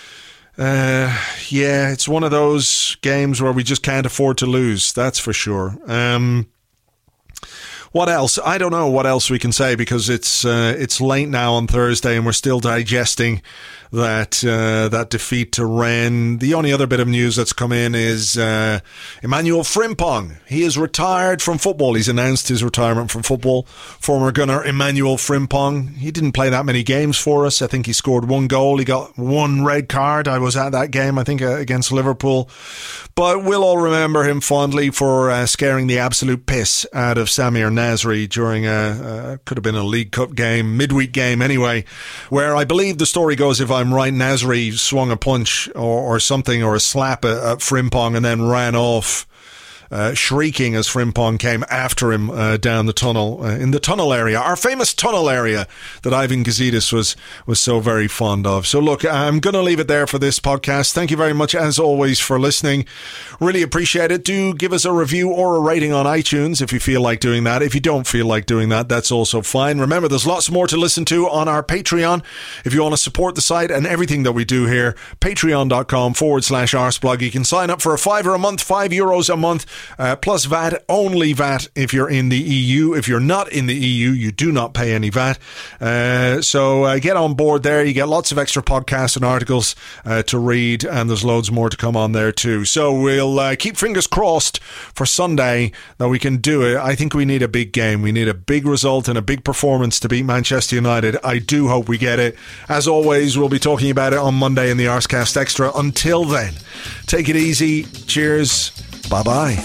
S2: uh, yeah, it's one of those games where we just can't afford to lose, that's for sure. Um What else? I don't know what else we can say, because it's uh, it's late now on Thursday and we're still digesting that uh, that defeat to Rennes. The only other bit of news that's come in is uh, Emmanuel Frimpong. He is retired from football. He's announced his retirement from football. Former gunner Emmanuel Frimpong. He didn't play that many games for us. I think he scored one goal. He got one red card. I was at that game, I think, uh, against Liverpool. But we'll all remember him fondly for uh, scaring the absolute piss out of Samir Nasri during a, uh, could have been a League Cup game, midweek game anyway, where I believe the story goes, if I'm right, Nasri swung a punch or, or something, or a slap at, at Frimpong and then ran off. Uh, shrieking as Frimpong came after him uh, down the tunnel, uh, in the tunnel area, our famous tunnel area that Ivan Gazidis was was so very fond of. So look, I'm going to leave it there for this podcast. Thank you very much, as always, for listening. Really appreciate it. Do give us a review or a rating on iTunes if you feel like doing that. If you don't feel like doing that, that's also fine. Remember, there's lots more to listen to on our Patreon. If you want to support the site and everything that we do here, patreon.com forward slash arsblog. You can sign up for a fiver a month, five euros a month. uh, plus V A T, only V A T if you're in the E U. If you're not in the E U, you do not pay any V A T. Uh, so uh, get on board there. You get lots of extra podcasts and articles uh, to read, and there's loads more to come on there too. So we'll uh, keep fingers crossed for Sunday that we can do it. I think we need a big game. We need a big result and a big performance to beat Manchester United. I do hope we get it. As always, we'll be talking about it on Monday in the Arsecast Extra. Until then, take it easy. Cheers. Bye-bye.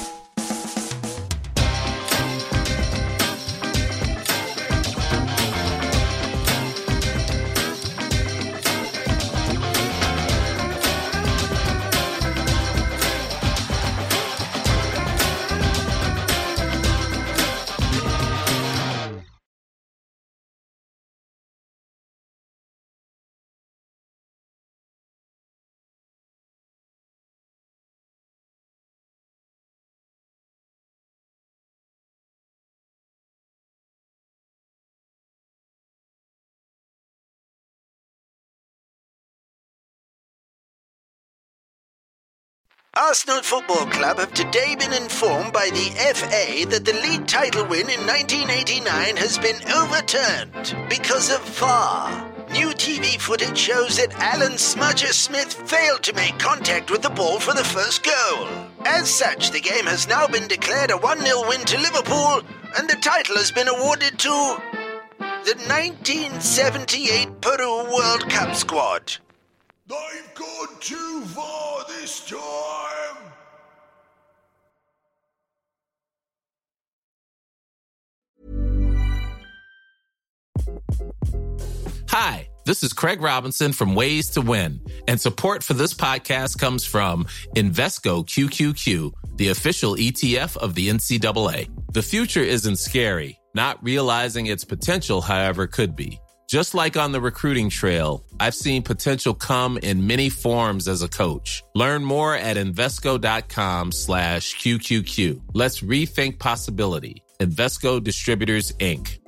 S5: Arsenal Football Club have today been informed by the F A that the league title win in nineteen eighty-nine has been overturned because of V A R. New T V footage shows that Alan Smudger-Smith failed to make contact with the ball for the first goal. As such, the game has now been declared a one nil win to Liverpool, and the title has been awarded to the nineteen seventy-eight Peru World Cup squad.
S6: They've gone too far this time!
S7: Hi, this is Craig Robinson from Ways to Win, and support for this podcast comes from Invesco Q Q Q, the official E T F of the N C double A. The future isn't scary. Not realizing its potential, however, could be. Just like on the recruiting trail, I've seen potential come in many forms as a coach. Learn more at Invesco.com slash QQQ. Let's rethink possibility. Invesco Distributors, Incorporated.